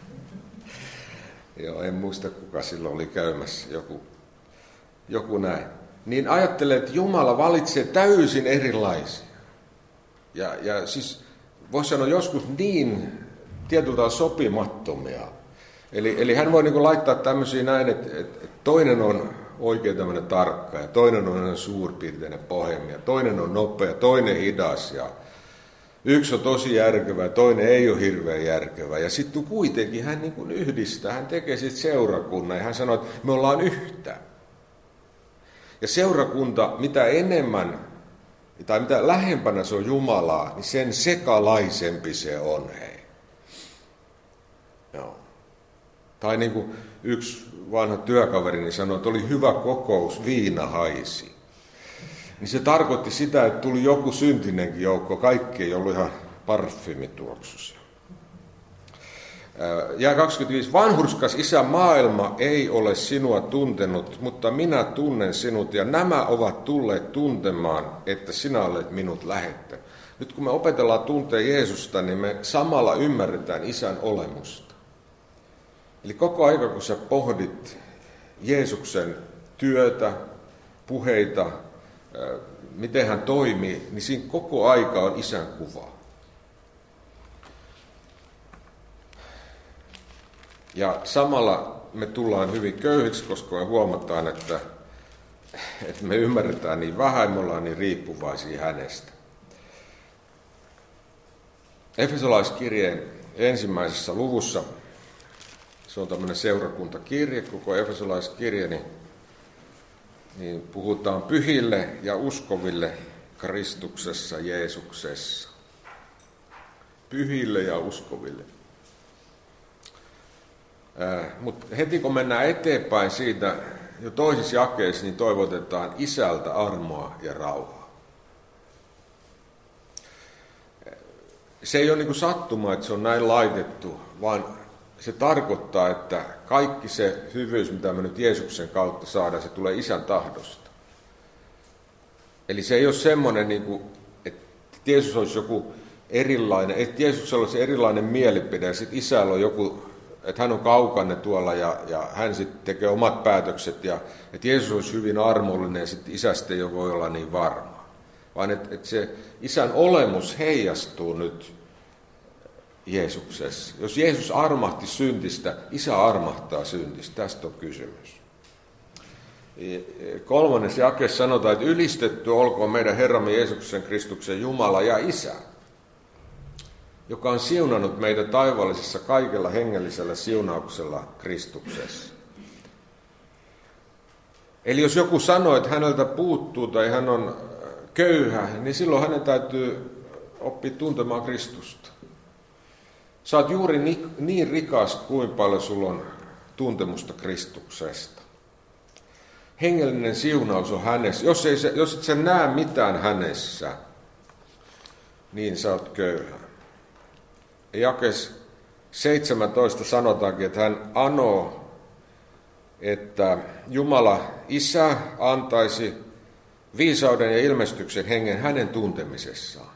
Joo, en muista kuka silloin oli käymässä, joku, joku näin. Niin ajattelee, että Jumala valitsee täysin erilaisia. Ja, ja siis voisi sanoa joskus niin tietyllä sopimattomia. Eli, eli hän voi niin kuin laittaa tämmöisiä näin, että, että toinen on oikein tämmöinen tarkka ja toinen on suurpiirteinen pohjemmi ja toinen on nopea, toinen hidas ja yksi on tosi järkevä ja toinen ei ole hirveän järkevä. Ja sitten kuitenkin hän niin kuin yhdistää, hän tekee sitten seurakunnan ja hän sanoo, että me ollaan yhtä. Ja seurakunta, mitä enemmän tai mitä lähempänä se on Jumalaa, niin sen sekalaisempi se on, hei. Joo. Tai niin kuin yksi vanha työkaverini sanoi, että oli hyvä kokous, viina haisi. Niin se tarkoitti sitä, että tuli joku syntinenkin joukko, kaikki ei ollut ihan parfymituoksuisia. Ja kaksikymmentäviisi. Vanhurskas Isä, maailma ei ole sinua tuntenut, mutta minä tunnen sinut ja nämä ovat tulleet tuntemaan, että sinä olet minut lähettänyt. Nyt kun me opetellaan tuntea Jeesusta, niin me samalla ymmärretään Isän olemusta. Eli koko aika, kun sä pohdit Jeesuksen työtä, puheita, miten hän toimii, niin siinä koko aika on isän kuva. Ja samalla me tullaan hyvin köyhiksi, koska me huomataan, että, että me ymmärretään niin vähän, me ollaan niin riippuvaisia hänestä. Efesolaiskirjeen ensimmäisessä luvussa, se on tämmöinen seurakuntakirje, koko efesolaiskirje, niin, niin puhutaan pyhille ja uskoville Kristuksessa, Jeesuksessa. Pyhille ja uskoville. Mutta heti kun mennään eteenpäin siitä jo toisissa jakeissa, niin toivotetaan Isältä armoa ja rauhaa. Se ei ole niin kuin sattuma, että se on näin laitettu, vaan se tarkoittaa, että kaikki se hyvyys, mitä me nyt Jeesuksen kautta saadaan, se tulee Isän tahdosta. Eli se ei ole semmoinen, niin kuin, että Jeesus olisi joku erilainen, että Jeesuksella olisi erilainen mielipide ja sitten Isällä on joku, että hän on kaukanne tuolla ja, ja hän sitten tekee omat päätökset ja että Jeesus olisi hyvin armollinen ja sitten Isästä ei voi olla niin varma. Vaan että, että se Isän olemus heijastuu nyt Jeesuksessa. Jos Jeesus armahti syntistä, Isä armahtaa syntistä. Tästä on kysymys. Kolmannes jakeessa sanotaan, että ylistetty olkoon meidän Herramme Jeesuksen Kristuksen Jumala ja Isä, joka on siunannut meitä taivaallisessa kaikella hengellisellä siunauksella Kristuksessa. Eli jos joku sanoo, että häneltä puuttuu tai hän on köyhä, niin silloin hänen täytyy oppia tuntemaan Kristusta. Sä oot juuri niin, niin rikas, kuin paljon sulla on tuntemusta Kristuksesta. Hengellinen siunaus on hänessä. Jos, ei se, jos et sä näe mitään hänessä, niin sä oot köyhä. Jakes seitsemäntoista sanotaankin, että hän anoo, että Jumala Isä antaisi viisauden ja ilmestyksen hengen hänen tuntemisessaan.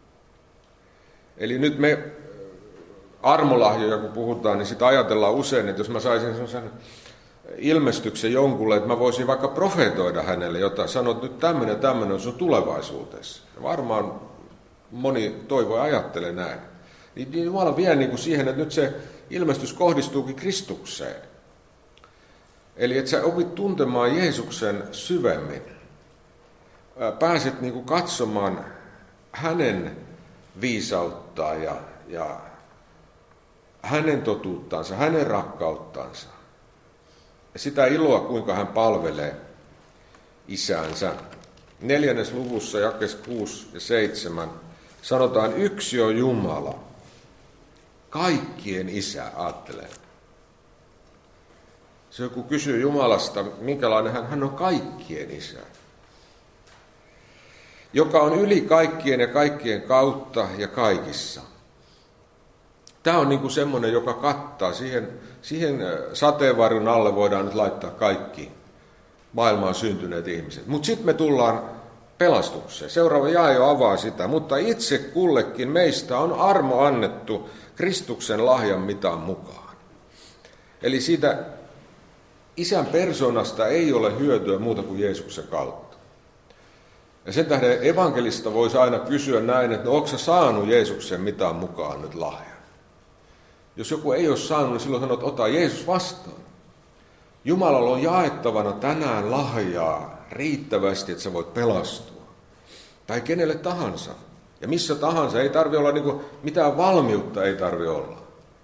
Eli nyt me armolahjoja, kun puhutaan, niin sitä ajatellaan usein, että jos mä saisin sellaisen ilmestyksen jonkulle, että mä voisin vaikka profetoida hänelle jotain, sanoa, että nyt tämmöinen ja tämmöinen on sun tulevaisuudessa. Ja varmaan moni toivo ajattelee näin. Niin Jumala vie niin kuin siihen, että nyt se ilmestys kohdistuukin Kristukseen. Eli että sä opit tuntemaan Jeesuksen syvemmin. Pääset niin kuin katsomaan hänen viisauttaan ja, ja hänen totuuttansa, hänen rakkauttansa. Ja sitä iloa, kuinka hän palvelee isäänsä. Neljännes luvussa, jakes kuusi ja seitsemän, sanotaan, yksi on Jumala, kaikkien isä, ajattelee. Se joku kysyy Jumalasta, minkälainen hän, hän on kaikkien isä. Joka on yli kaikkien ja kaikkien kautta ja kaikissa. Tämä on niin kuin semmoinen, joka kattaa. Siihen, siihen sateenvarjon alle voidaan nyt laittaa kaikki maailmaan syntyneet ihmiset. Mutta sitten me tullaan pelastukseen. Seuraava jae jo avaa sitä. Mutta itse kullekin meistä on armo annettu Kristuksen lahjan mitan mukaan. Eli siitä Isän persoonasta ei ole hyötyä muuta kuin Jeesuksen kautta. Ja sen tähden evankelista voisi aina kysyä näin, että no, onko sä saanut Jeesuksen mitan mukaan nyt lahjan? Jos joku ei ole saanut, niin silloin sanoo, että ota Jeesus vastaan. Jumalalla on jaettavana tänään lahjaa riittävästi, että sä voit pelastua. Tai kenelle tahansa. Ja missä tahansa. Ei tarvitse olla niin kuin, mitään valmiutta ei tarvitse olla.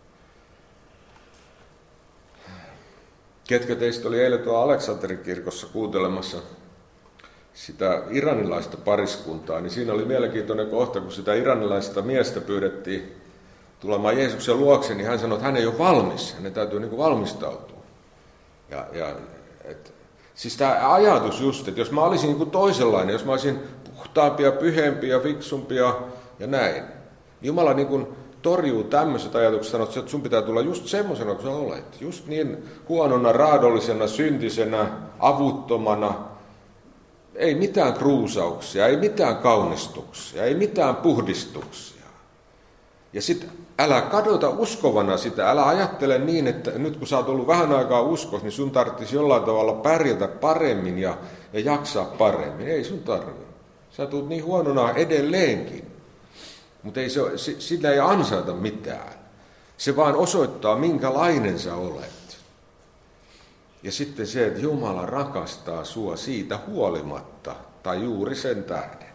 Ketkä teistä oli eilen tuolla Aleksanterin kirkossa kuuntelemassa sitä iranilaista pariskuntaa, niin siinä oli mielenkiintoinen kohta, kun sitä iranilaista miestä pyydettiin tulemaan Jeesuksen luokse, niin hän sanoi, että hän ei ole valmis, hänen täytyy niin kuin valmistautua. Ja, ja, et, siis tämä ajatus just, että jos mä olisin niin kuin toisenlainen, jos mä olisin puhtaampia, pyhempiä, fiksumpia ja näin, niin Jumala niin kuin torjuu tämmöiset ajatukset, sanoo, että sun pitää tulla just semmoisena kuin sä olet. Just niin huonona, raadollisena, syntisenä, avuttomana. Ei mitään kruusauksia, ei mitään kaunistuksia, ei mitään puhdistuksia. Ja sitten älä kadota uskovana sitä, älä ajattele niin, että nyt kun sä oot ollut vähän aikaa uskossa, niin sun tarvitsisi jollain tavalla pärjätä paremmin ja, ja jaksaa paremmin. Ei sun tarvitse. Sä tulet niin huonona edelleenkin, mutta ei se, sillä ei ansaita mitään. Se vaan osoittaa, minkälainen sä olet. Ja sitten se, että Jumala rakastaa sua siitä huolimatta, tai juuri sen tähden.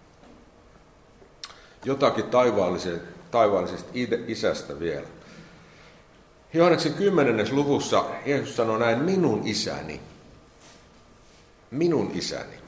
Jotakin taivaallisesta isästä vielä. Johanneksen kymmenennessä luvussa Jeesus sanoi näin, minun isäni, minun isäni.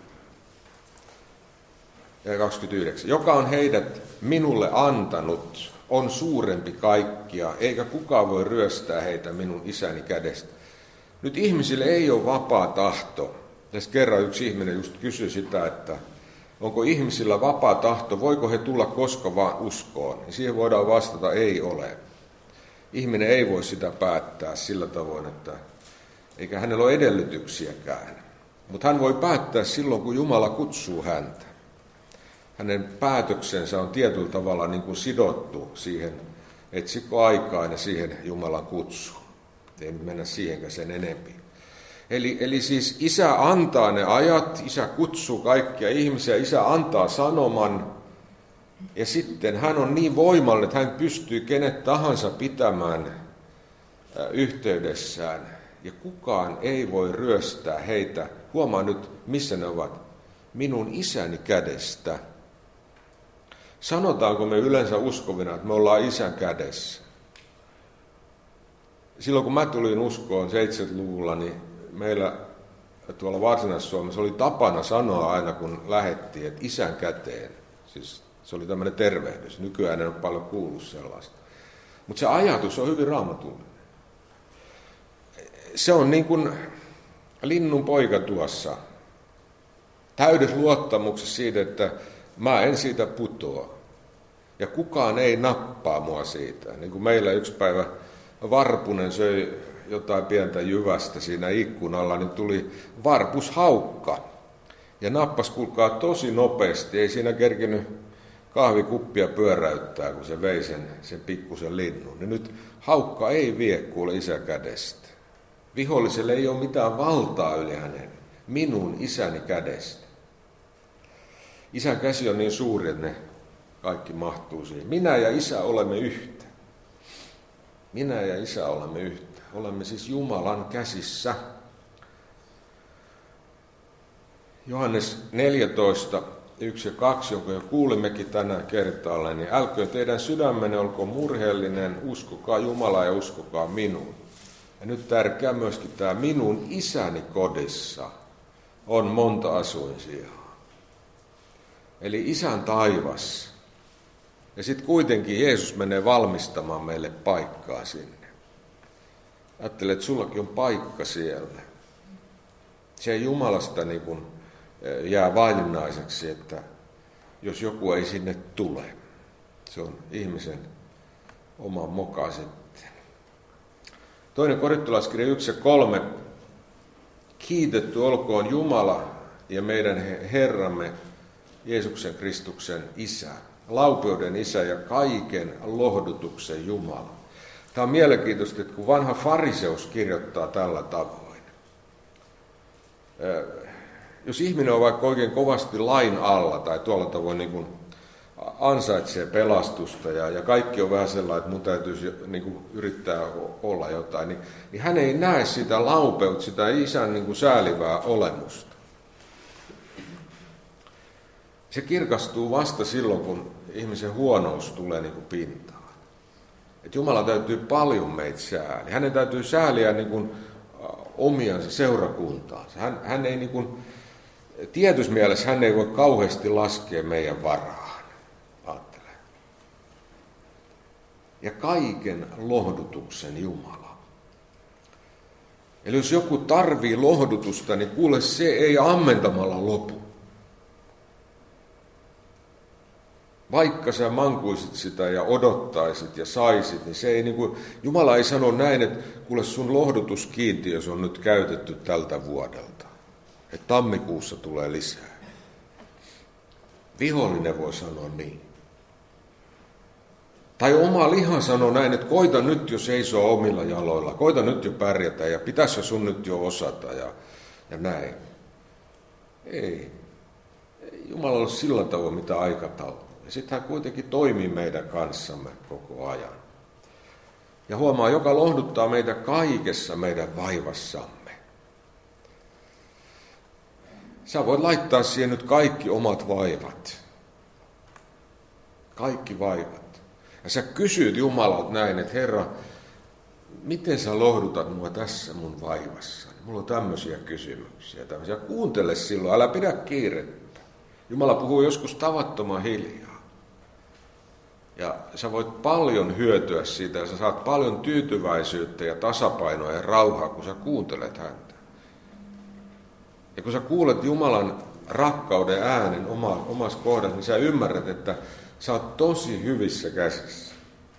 Ja kaksikymmentäyhdeksän. Joka on heidät minulle antanut, on suurempi kaikkia, eikä kukaan voi ryöstää heitä minun isäni kädestä. Nyt ihmisille ei ole vapaa tahto. Tässä kerran yksi ihminen just kysyi sitä, että onko ihmisillä vapaa tahto, voiko he tulla koska vaan uskoon? Ja siihen voidaan vastata, ei ole. Ihminen ei voi sitä päättää sillä tavoin, että eikä hänellä ole edellytyksiäkään. Mutta hän voi päättää silloin, kun Jumala kutsuu häntä. Hänen päätöksensä on tietyllä tavalla niin kuin sidottu siihen, etsikö aikaan ja siihen Jumalan kutsuun. Ei mennä siihenkään sen enempi. Eli, eli siis isä antaa ne ajat, isä kutsuu kaikkia ihmisiä, isä antaa sanoman, ja sitten hän on niin voimallinen, että hän pystyy kenet tahansa pitämään yhteydessään, ja kukaan ei voi ryöstää heitä. Huomaa nyt, missä ne ovat. Minun isäni kädestä. Sanotaanko me yleensä uskovina, että me ollaan isän kädessä? Silloin kun mä tulin uskoon seitsemänkymmentäluvulla, niin meillä tuolla Varsinais-Suomessa oli tapana sanoa aina, kun lähettiin, että isän käteen. Siis se oli tämmöinen tervehdys. Nykyään ei ole paljon kuullut sellaista. Mutta se ajatus on hyvin raamatullinen. Se on niin kuin linnun poika tuossa. Täydessä luottamuksessa siitä, että mä en siitä putoa. Ja kukaan ei nappaa mua siitä. Niin kuin meillä yksi päivä varpunen söi jotain pientä jyvästä siinä ikkunalla, niin tuli varpushaukka. Ja nappas kuulkaa tosi nopeasti. Ei siinä kerkinyt kahvikuppia pyöräyttää, kun se vei sen, sen pikkusen linnun. Niin nyt haukka ei vie kuule isän kädestä. Viholliselle ei ole mitään valtaa yli hänen. Minun isäni kädestä. Isän käsi on niin suuri, että ne kaikki mahtuu siihen. Minä ja isä olemme yhtä. Minä ja isä olemme yhtä. Olemme siis Jumalan käsissä. Johannes neljätoista, yksi ja kaksi, jonka jo kuulimmekin tänään kertaalleen, niin älköön teidän sydämenne olkoon murheellinen, uskokaa Jumalaa ja uskokaa minuun. Ja nyt tärkeää myöskin tämä minun isäni kodissa on monta asuinsijaa. Eli isän taivas. Ja sitten kuitenkin Jeesus menee valmistamaan meille paikkaa sinne. Ajattele, että sullakin on paikka siellä. Se ei Jumalasta niin kuin jää vainnaiseksi, että jos joku ei sinne tule. Se on ihmisen oma moka sitten. Toinen korintolaiskirja yksi ja kolme. Kiitetty olkoon Jumala ja meidän Herramme Jeesuksen Kristuksen Isä. Laupeuden Isä ja kaiken lohdutuksen Jumala. Tämä on mielenkiintoista, että kun vanha fariseus kirjoittaa tällä tavoin. Jos ihminen on vaikka oikein kovasti lain alla tai tuolla tavoin niin kuin ansaitsee pelastusta ja, ja kaikki on vähän sellainen, että mun täytyisi niin kuin yrittää olla jotain, niin, niin hän ei näe sitä laupeutta, sitä isän niin kuin säälivää olemusta. Se kirkastuu vasta silloin, kun ihmisen huonous tulee niin kuin pintaan. Että Jumala täytyy paljon meitä sääliä. Hänen täytyy sääliä niin kuin omiansa seurakuntaansa. Hän, hän ei niin kuin, tietyssä mielessä hän ei voi kauheasti laskea meidän varaan. Ajattele. Ja kaiken lohdutuksen Jumala. Eli jos joku tarvii lohdutusta, niin kuule, se ei ammentamalla lopu. Vaikka sä mankuisit sitä ja odottaisit ja saisit, niin se ei niin kuin, Jumala ei sano näin, että kuule sun lohdutuskiintiös on nyt käytetty tältä vuodelta. Että tammikuussa tulee lisää. Vihollinen voi sanoa niin. Tai oma liha sanoo näin, että koita nyt jo seisoa omilla jaloilla, koita nyt jo pärjätä ja pitäisi sun nyt jo osata ja, ja näin. Ei. Jumala on sillä tavoin mitä aikataulu. Ja sitten hän kuitenkin toimii meidän kanssamme koko ajan. Ja huomaa, joka lohduttaa meitä kaikessa meidän vaivassamme. Sä voit laittaa siihen nyt kaikki omat vaivat. Kaikki vaivat. Ja sä kysyt Jumalalta näin, että Herra, miten sä lohdutat mua tässä mun vaivassani? Mulla on tämmöisiä kysymyksiä. Tämmöisiä. Kuuntele silloin, älä pidä kiirettä. Jumala puhuu joskus tavattoman hiljaa. Ja sä voit paljon hyötyä siitä ja sä saat paljon tyytyväisyyttä ja tasapainoa ja rauhaa, kun sä kuuntelet häntä. Ja kun sä kuulet Jumalan rakkauden äänen oma, omassa kohdassa, niin sä ymmärrät, että sä oot tosi hyvissä käsissä.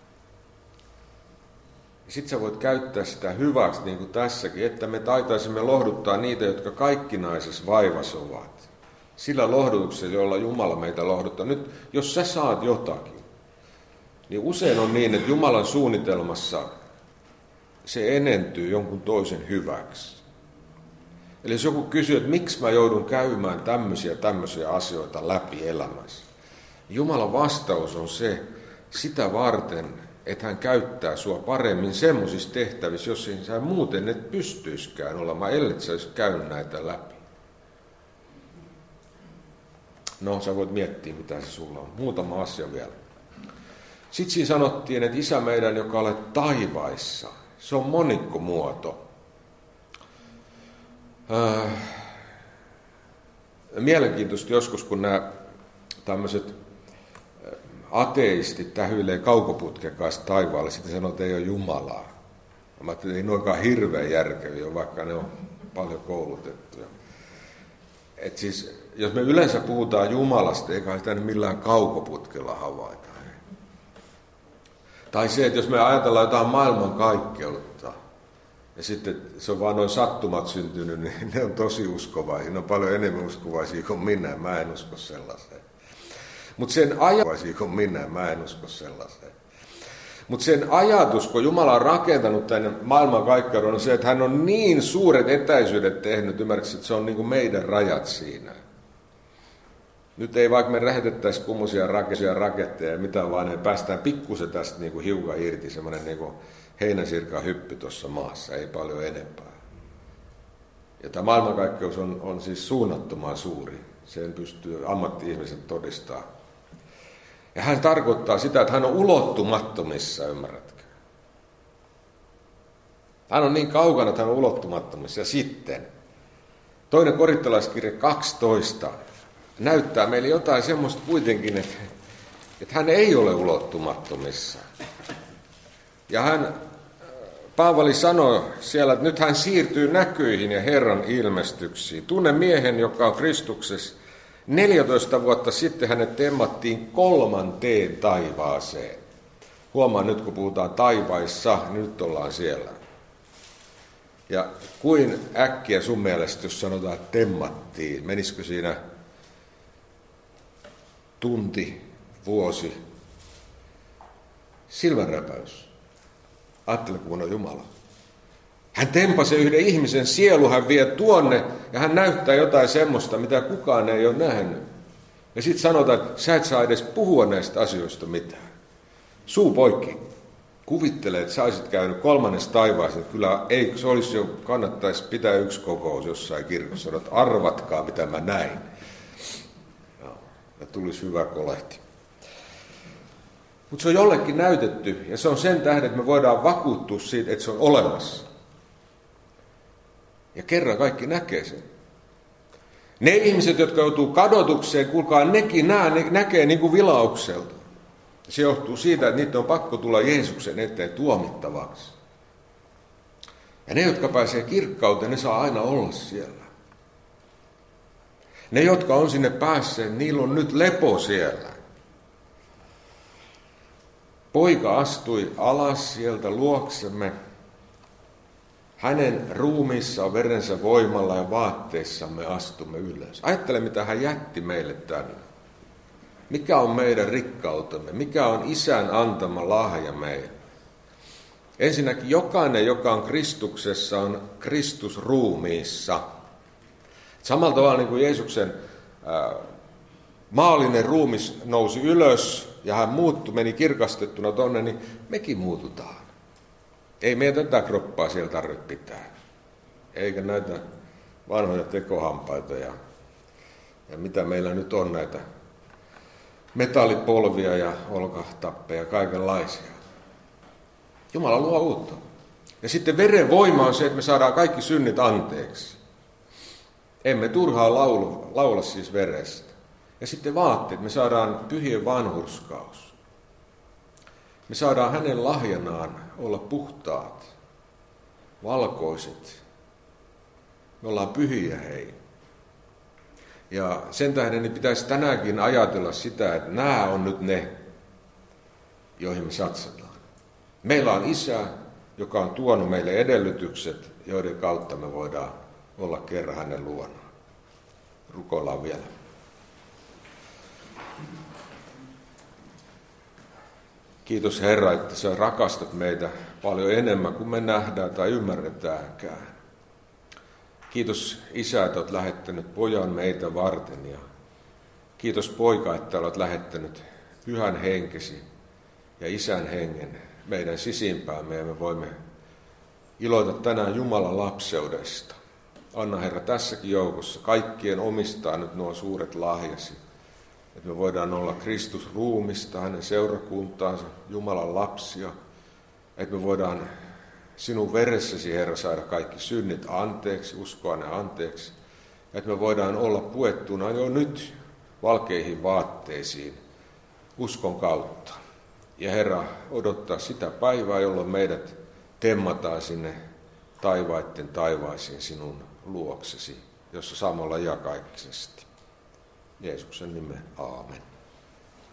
Ja sit sä voit käyttää sitä hyväksi, niin kuin tässäkin, että me taitaisimme lohduttaa niitä, jotka kaikkinaisessa vaivassa ovat. Sillä lohdutuksella, jolla Jumala meitä lohduttaa. Nyt, jos sä saat jotakin, niin usein on niin, että Jumalan suunnitelmassa se enentyy jonkun toisen hyväksi. Eli jos joku kysyy, että miksi mä joudun käymään tämmöisiä tämmöisiä asioita läpi elämässä. Jumalan vastaus on se, sitä varten, että hän käyttää sua paremmin semmoisissa tehtävissä, jos sä muuten et pystyiskään olemaan, ellet sä olisi käynyt näitä läpi. No, sä voit miettiä, mitä se sulla on. Muutama asia vielä. Sitten siinä sanottiin, että Isä meidän, joka olet taivaissa, se on monikkomuoto. Äh, mielenkiintoista joskus, kun nämä tämmöiset ateistit tähyilee kaukoputken kanssa taivaalle, sitten sanoo, että ei ole Jumalaa. Mä ajattelin, että ei noinkaan hirveän järkeviä, vaikka ne on paljon koulutettuja. Et siis, jos me yleensä puhutaan Jumalasta, eikä sitä millään kaukoputkella havaita. Tai se, että jos me ajatellaan jotain maailmankaikkeutta, ja sitten se on vaan noin sattumat syntynyt, niin ne on tosi uskovaisia. Ne on paljon enemmän uskovaisia kuin minä, mä en usko sellaiseen. Mutta sen ajatus, kuin minä, mä en usko sellaiseen. Mutta sen ajatus, kun Jumala on rakentanut tänne maailmankaikkeuden, on se, että hän on niin suuret etäisyydet tehnyt, ymmärrätkö, että se on niin kuin meidän rajat siinä. Nyt ei vaikka me lähetettäisiin kummoisia rakeisia raketteja ja mitään, vaan ne päästään pikkusen tästä niin kuin hiukan irti, semmoinen niin kuin heinäsirkan hyppy tuossa maassa, ei paljon enempää. Ja tämä maailmankaikkeus on, on siis suunnattoman suuri. Sen pystyy ammatti-ihmiset todistamaan. Ja hän tarkoittaa sitä, että hän on ulottumattomissa, ymmärrätkö? Hän on niin kaukana, että hän on ulottumattomissa. Ja sitten, toinen korintolaiskirja kaksitoista näyttää meille jotain semmoista kuitenkin, että, että hän ei ole ulottumattomissa. Ja hän, Paavali sanoi siellä, että nyt hän siirtyy näkyihin ja Herran ilmestyksiin. Tunne miehen, joka on Kristuksessa. neljätoista vuotta sitten hänet temmattiin kolmanteen taivaaseen. Huomaa nyt, kun puhutaan taivaissa, niin nyt ollaan siellä. Ja kuin äkkiä sun mielestä, jos sanotaan, että temmattiin, menisikö siinä tunti, vuosi, silmänräpäys? Ajattele, kun on Jumala. Hän tempasi yhden ihmisen sielu, hän vie tuonne ja hän näyttää jotain semmoista, mitä kukaan ei ole nähnyt. Ja sitten sanotaan, että sä et saa edes puhua näistä asioista mitään. Suu poikki. Kuvittele, että sä olisit käynyt kolmannessa taivaassa, että kyllä ei, se olisi jo, kannattaisi pitää yksi kokous jossain kirkossa. Sanot, arvatkaa mitä mä näin. Ja tulisi hyvä kolehti. Mutta se on jollekin näytetty ja se on sen tähden, että me voidaan vakuuttua siitä, että se on olemassa. Ja kerran kaikki näkee sen. Ne ihmiset, jotka joutuu kadotukseen, kuulkaa, nekin nää, ne näkee niin kuin vilaukselta. Se johtuu siitä, että niiden on pakko tulla Jeesuksen eteen tuomittavaksi. Ja ne, jotka pääsee kirkkauteen, ne saa aina olla siellä. Ne, jotka on sinne päässeet, niillä on nyt lepo siellä. Poika astui alas sieltä luoksemme. Hänen ruumiissaan verensä voimalla ja vaatteissamme astumme ylös. Ajattele, mitä hän jätti meille tänne. Mikä on meidän rikkautemme? Mikä on Isän antama lahja meille? Ensinnäkin jokainen, joka on Kristuksessa, on Kristus ruumiissa. Samalla tavalla niin kuin Jeesuksen ää, maallinen ruumis nousi ylös ja hän muuttui, meni kirkastettuna tonne, niin mekin muututaan. Ei meidän tätä kroppaa siellä tarvitse pitää. Eikä näitä vanhoja tekohampaita ja, ja mitä meillä nyt on näitä metallipolvia ja olkatappeja, kaikenlaisia. Jumala luo uutta. Ja sitten veren voima on se, että me saadaan kaikki synnit anteeksi. Emme turhaan laula, laula siis verestä. Ja sitten vaatteet, me saadaan pyhien vanhurskaus. Me saadaan hänen lahjanaan olla puhtaat, valkoiset. Me ollaan pyhiä hei. Ja sen tähden niin pitäisi tänäänkin ajatella sitä, että nämä on nyt ne, joihin me satsataan. Meillä on Isä, joka on tuonut meille edellytykset, joiden kautta me voidaan olla kerran hänen luonaan. Rukoillaan vielä. Kiitos Herra, että sä rakastat meitä paljon enemmän kuin me nähdään tai ymmärretäänkään. Kiitos Isä, että olet lähettänyt pojan meitä varten ja kiitos Poika, että olet lähettänyt Pyhän Henkesi ja Isän hengen meidän sisimpäämme ja me voimme iloita tänään Jumalan lapseudesta. Anna Herra tässäkin joukossa kaikkien omistaa nyt nuo suuret lahjasi, että me voidaan olla Kristus ruumista, hänen seurakuntaansa, Jumalan lapsia, että me voidaan sinun veressäsi, Herra, saada kaikki synnit anteeksi, uskoa ne anteeksi, että me voidaan olla puettuna jo nyt valkeihin vaatteisiin uskon kautta. Ja Herra, odottaa sitä päivää, jolloin meidät temmataan sinne taivaitten taivaisiin sinun luoksesi, jossa saamme olla iankaikkisesti. Jeesuksen nimen, aamen.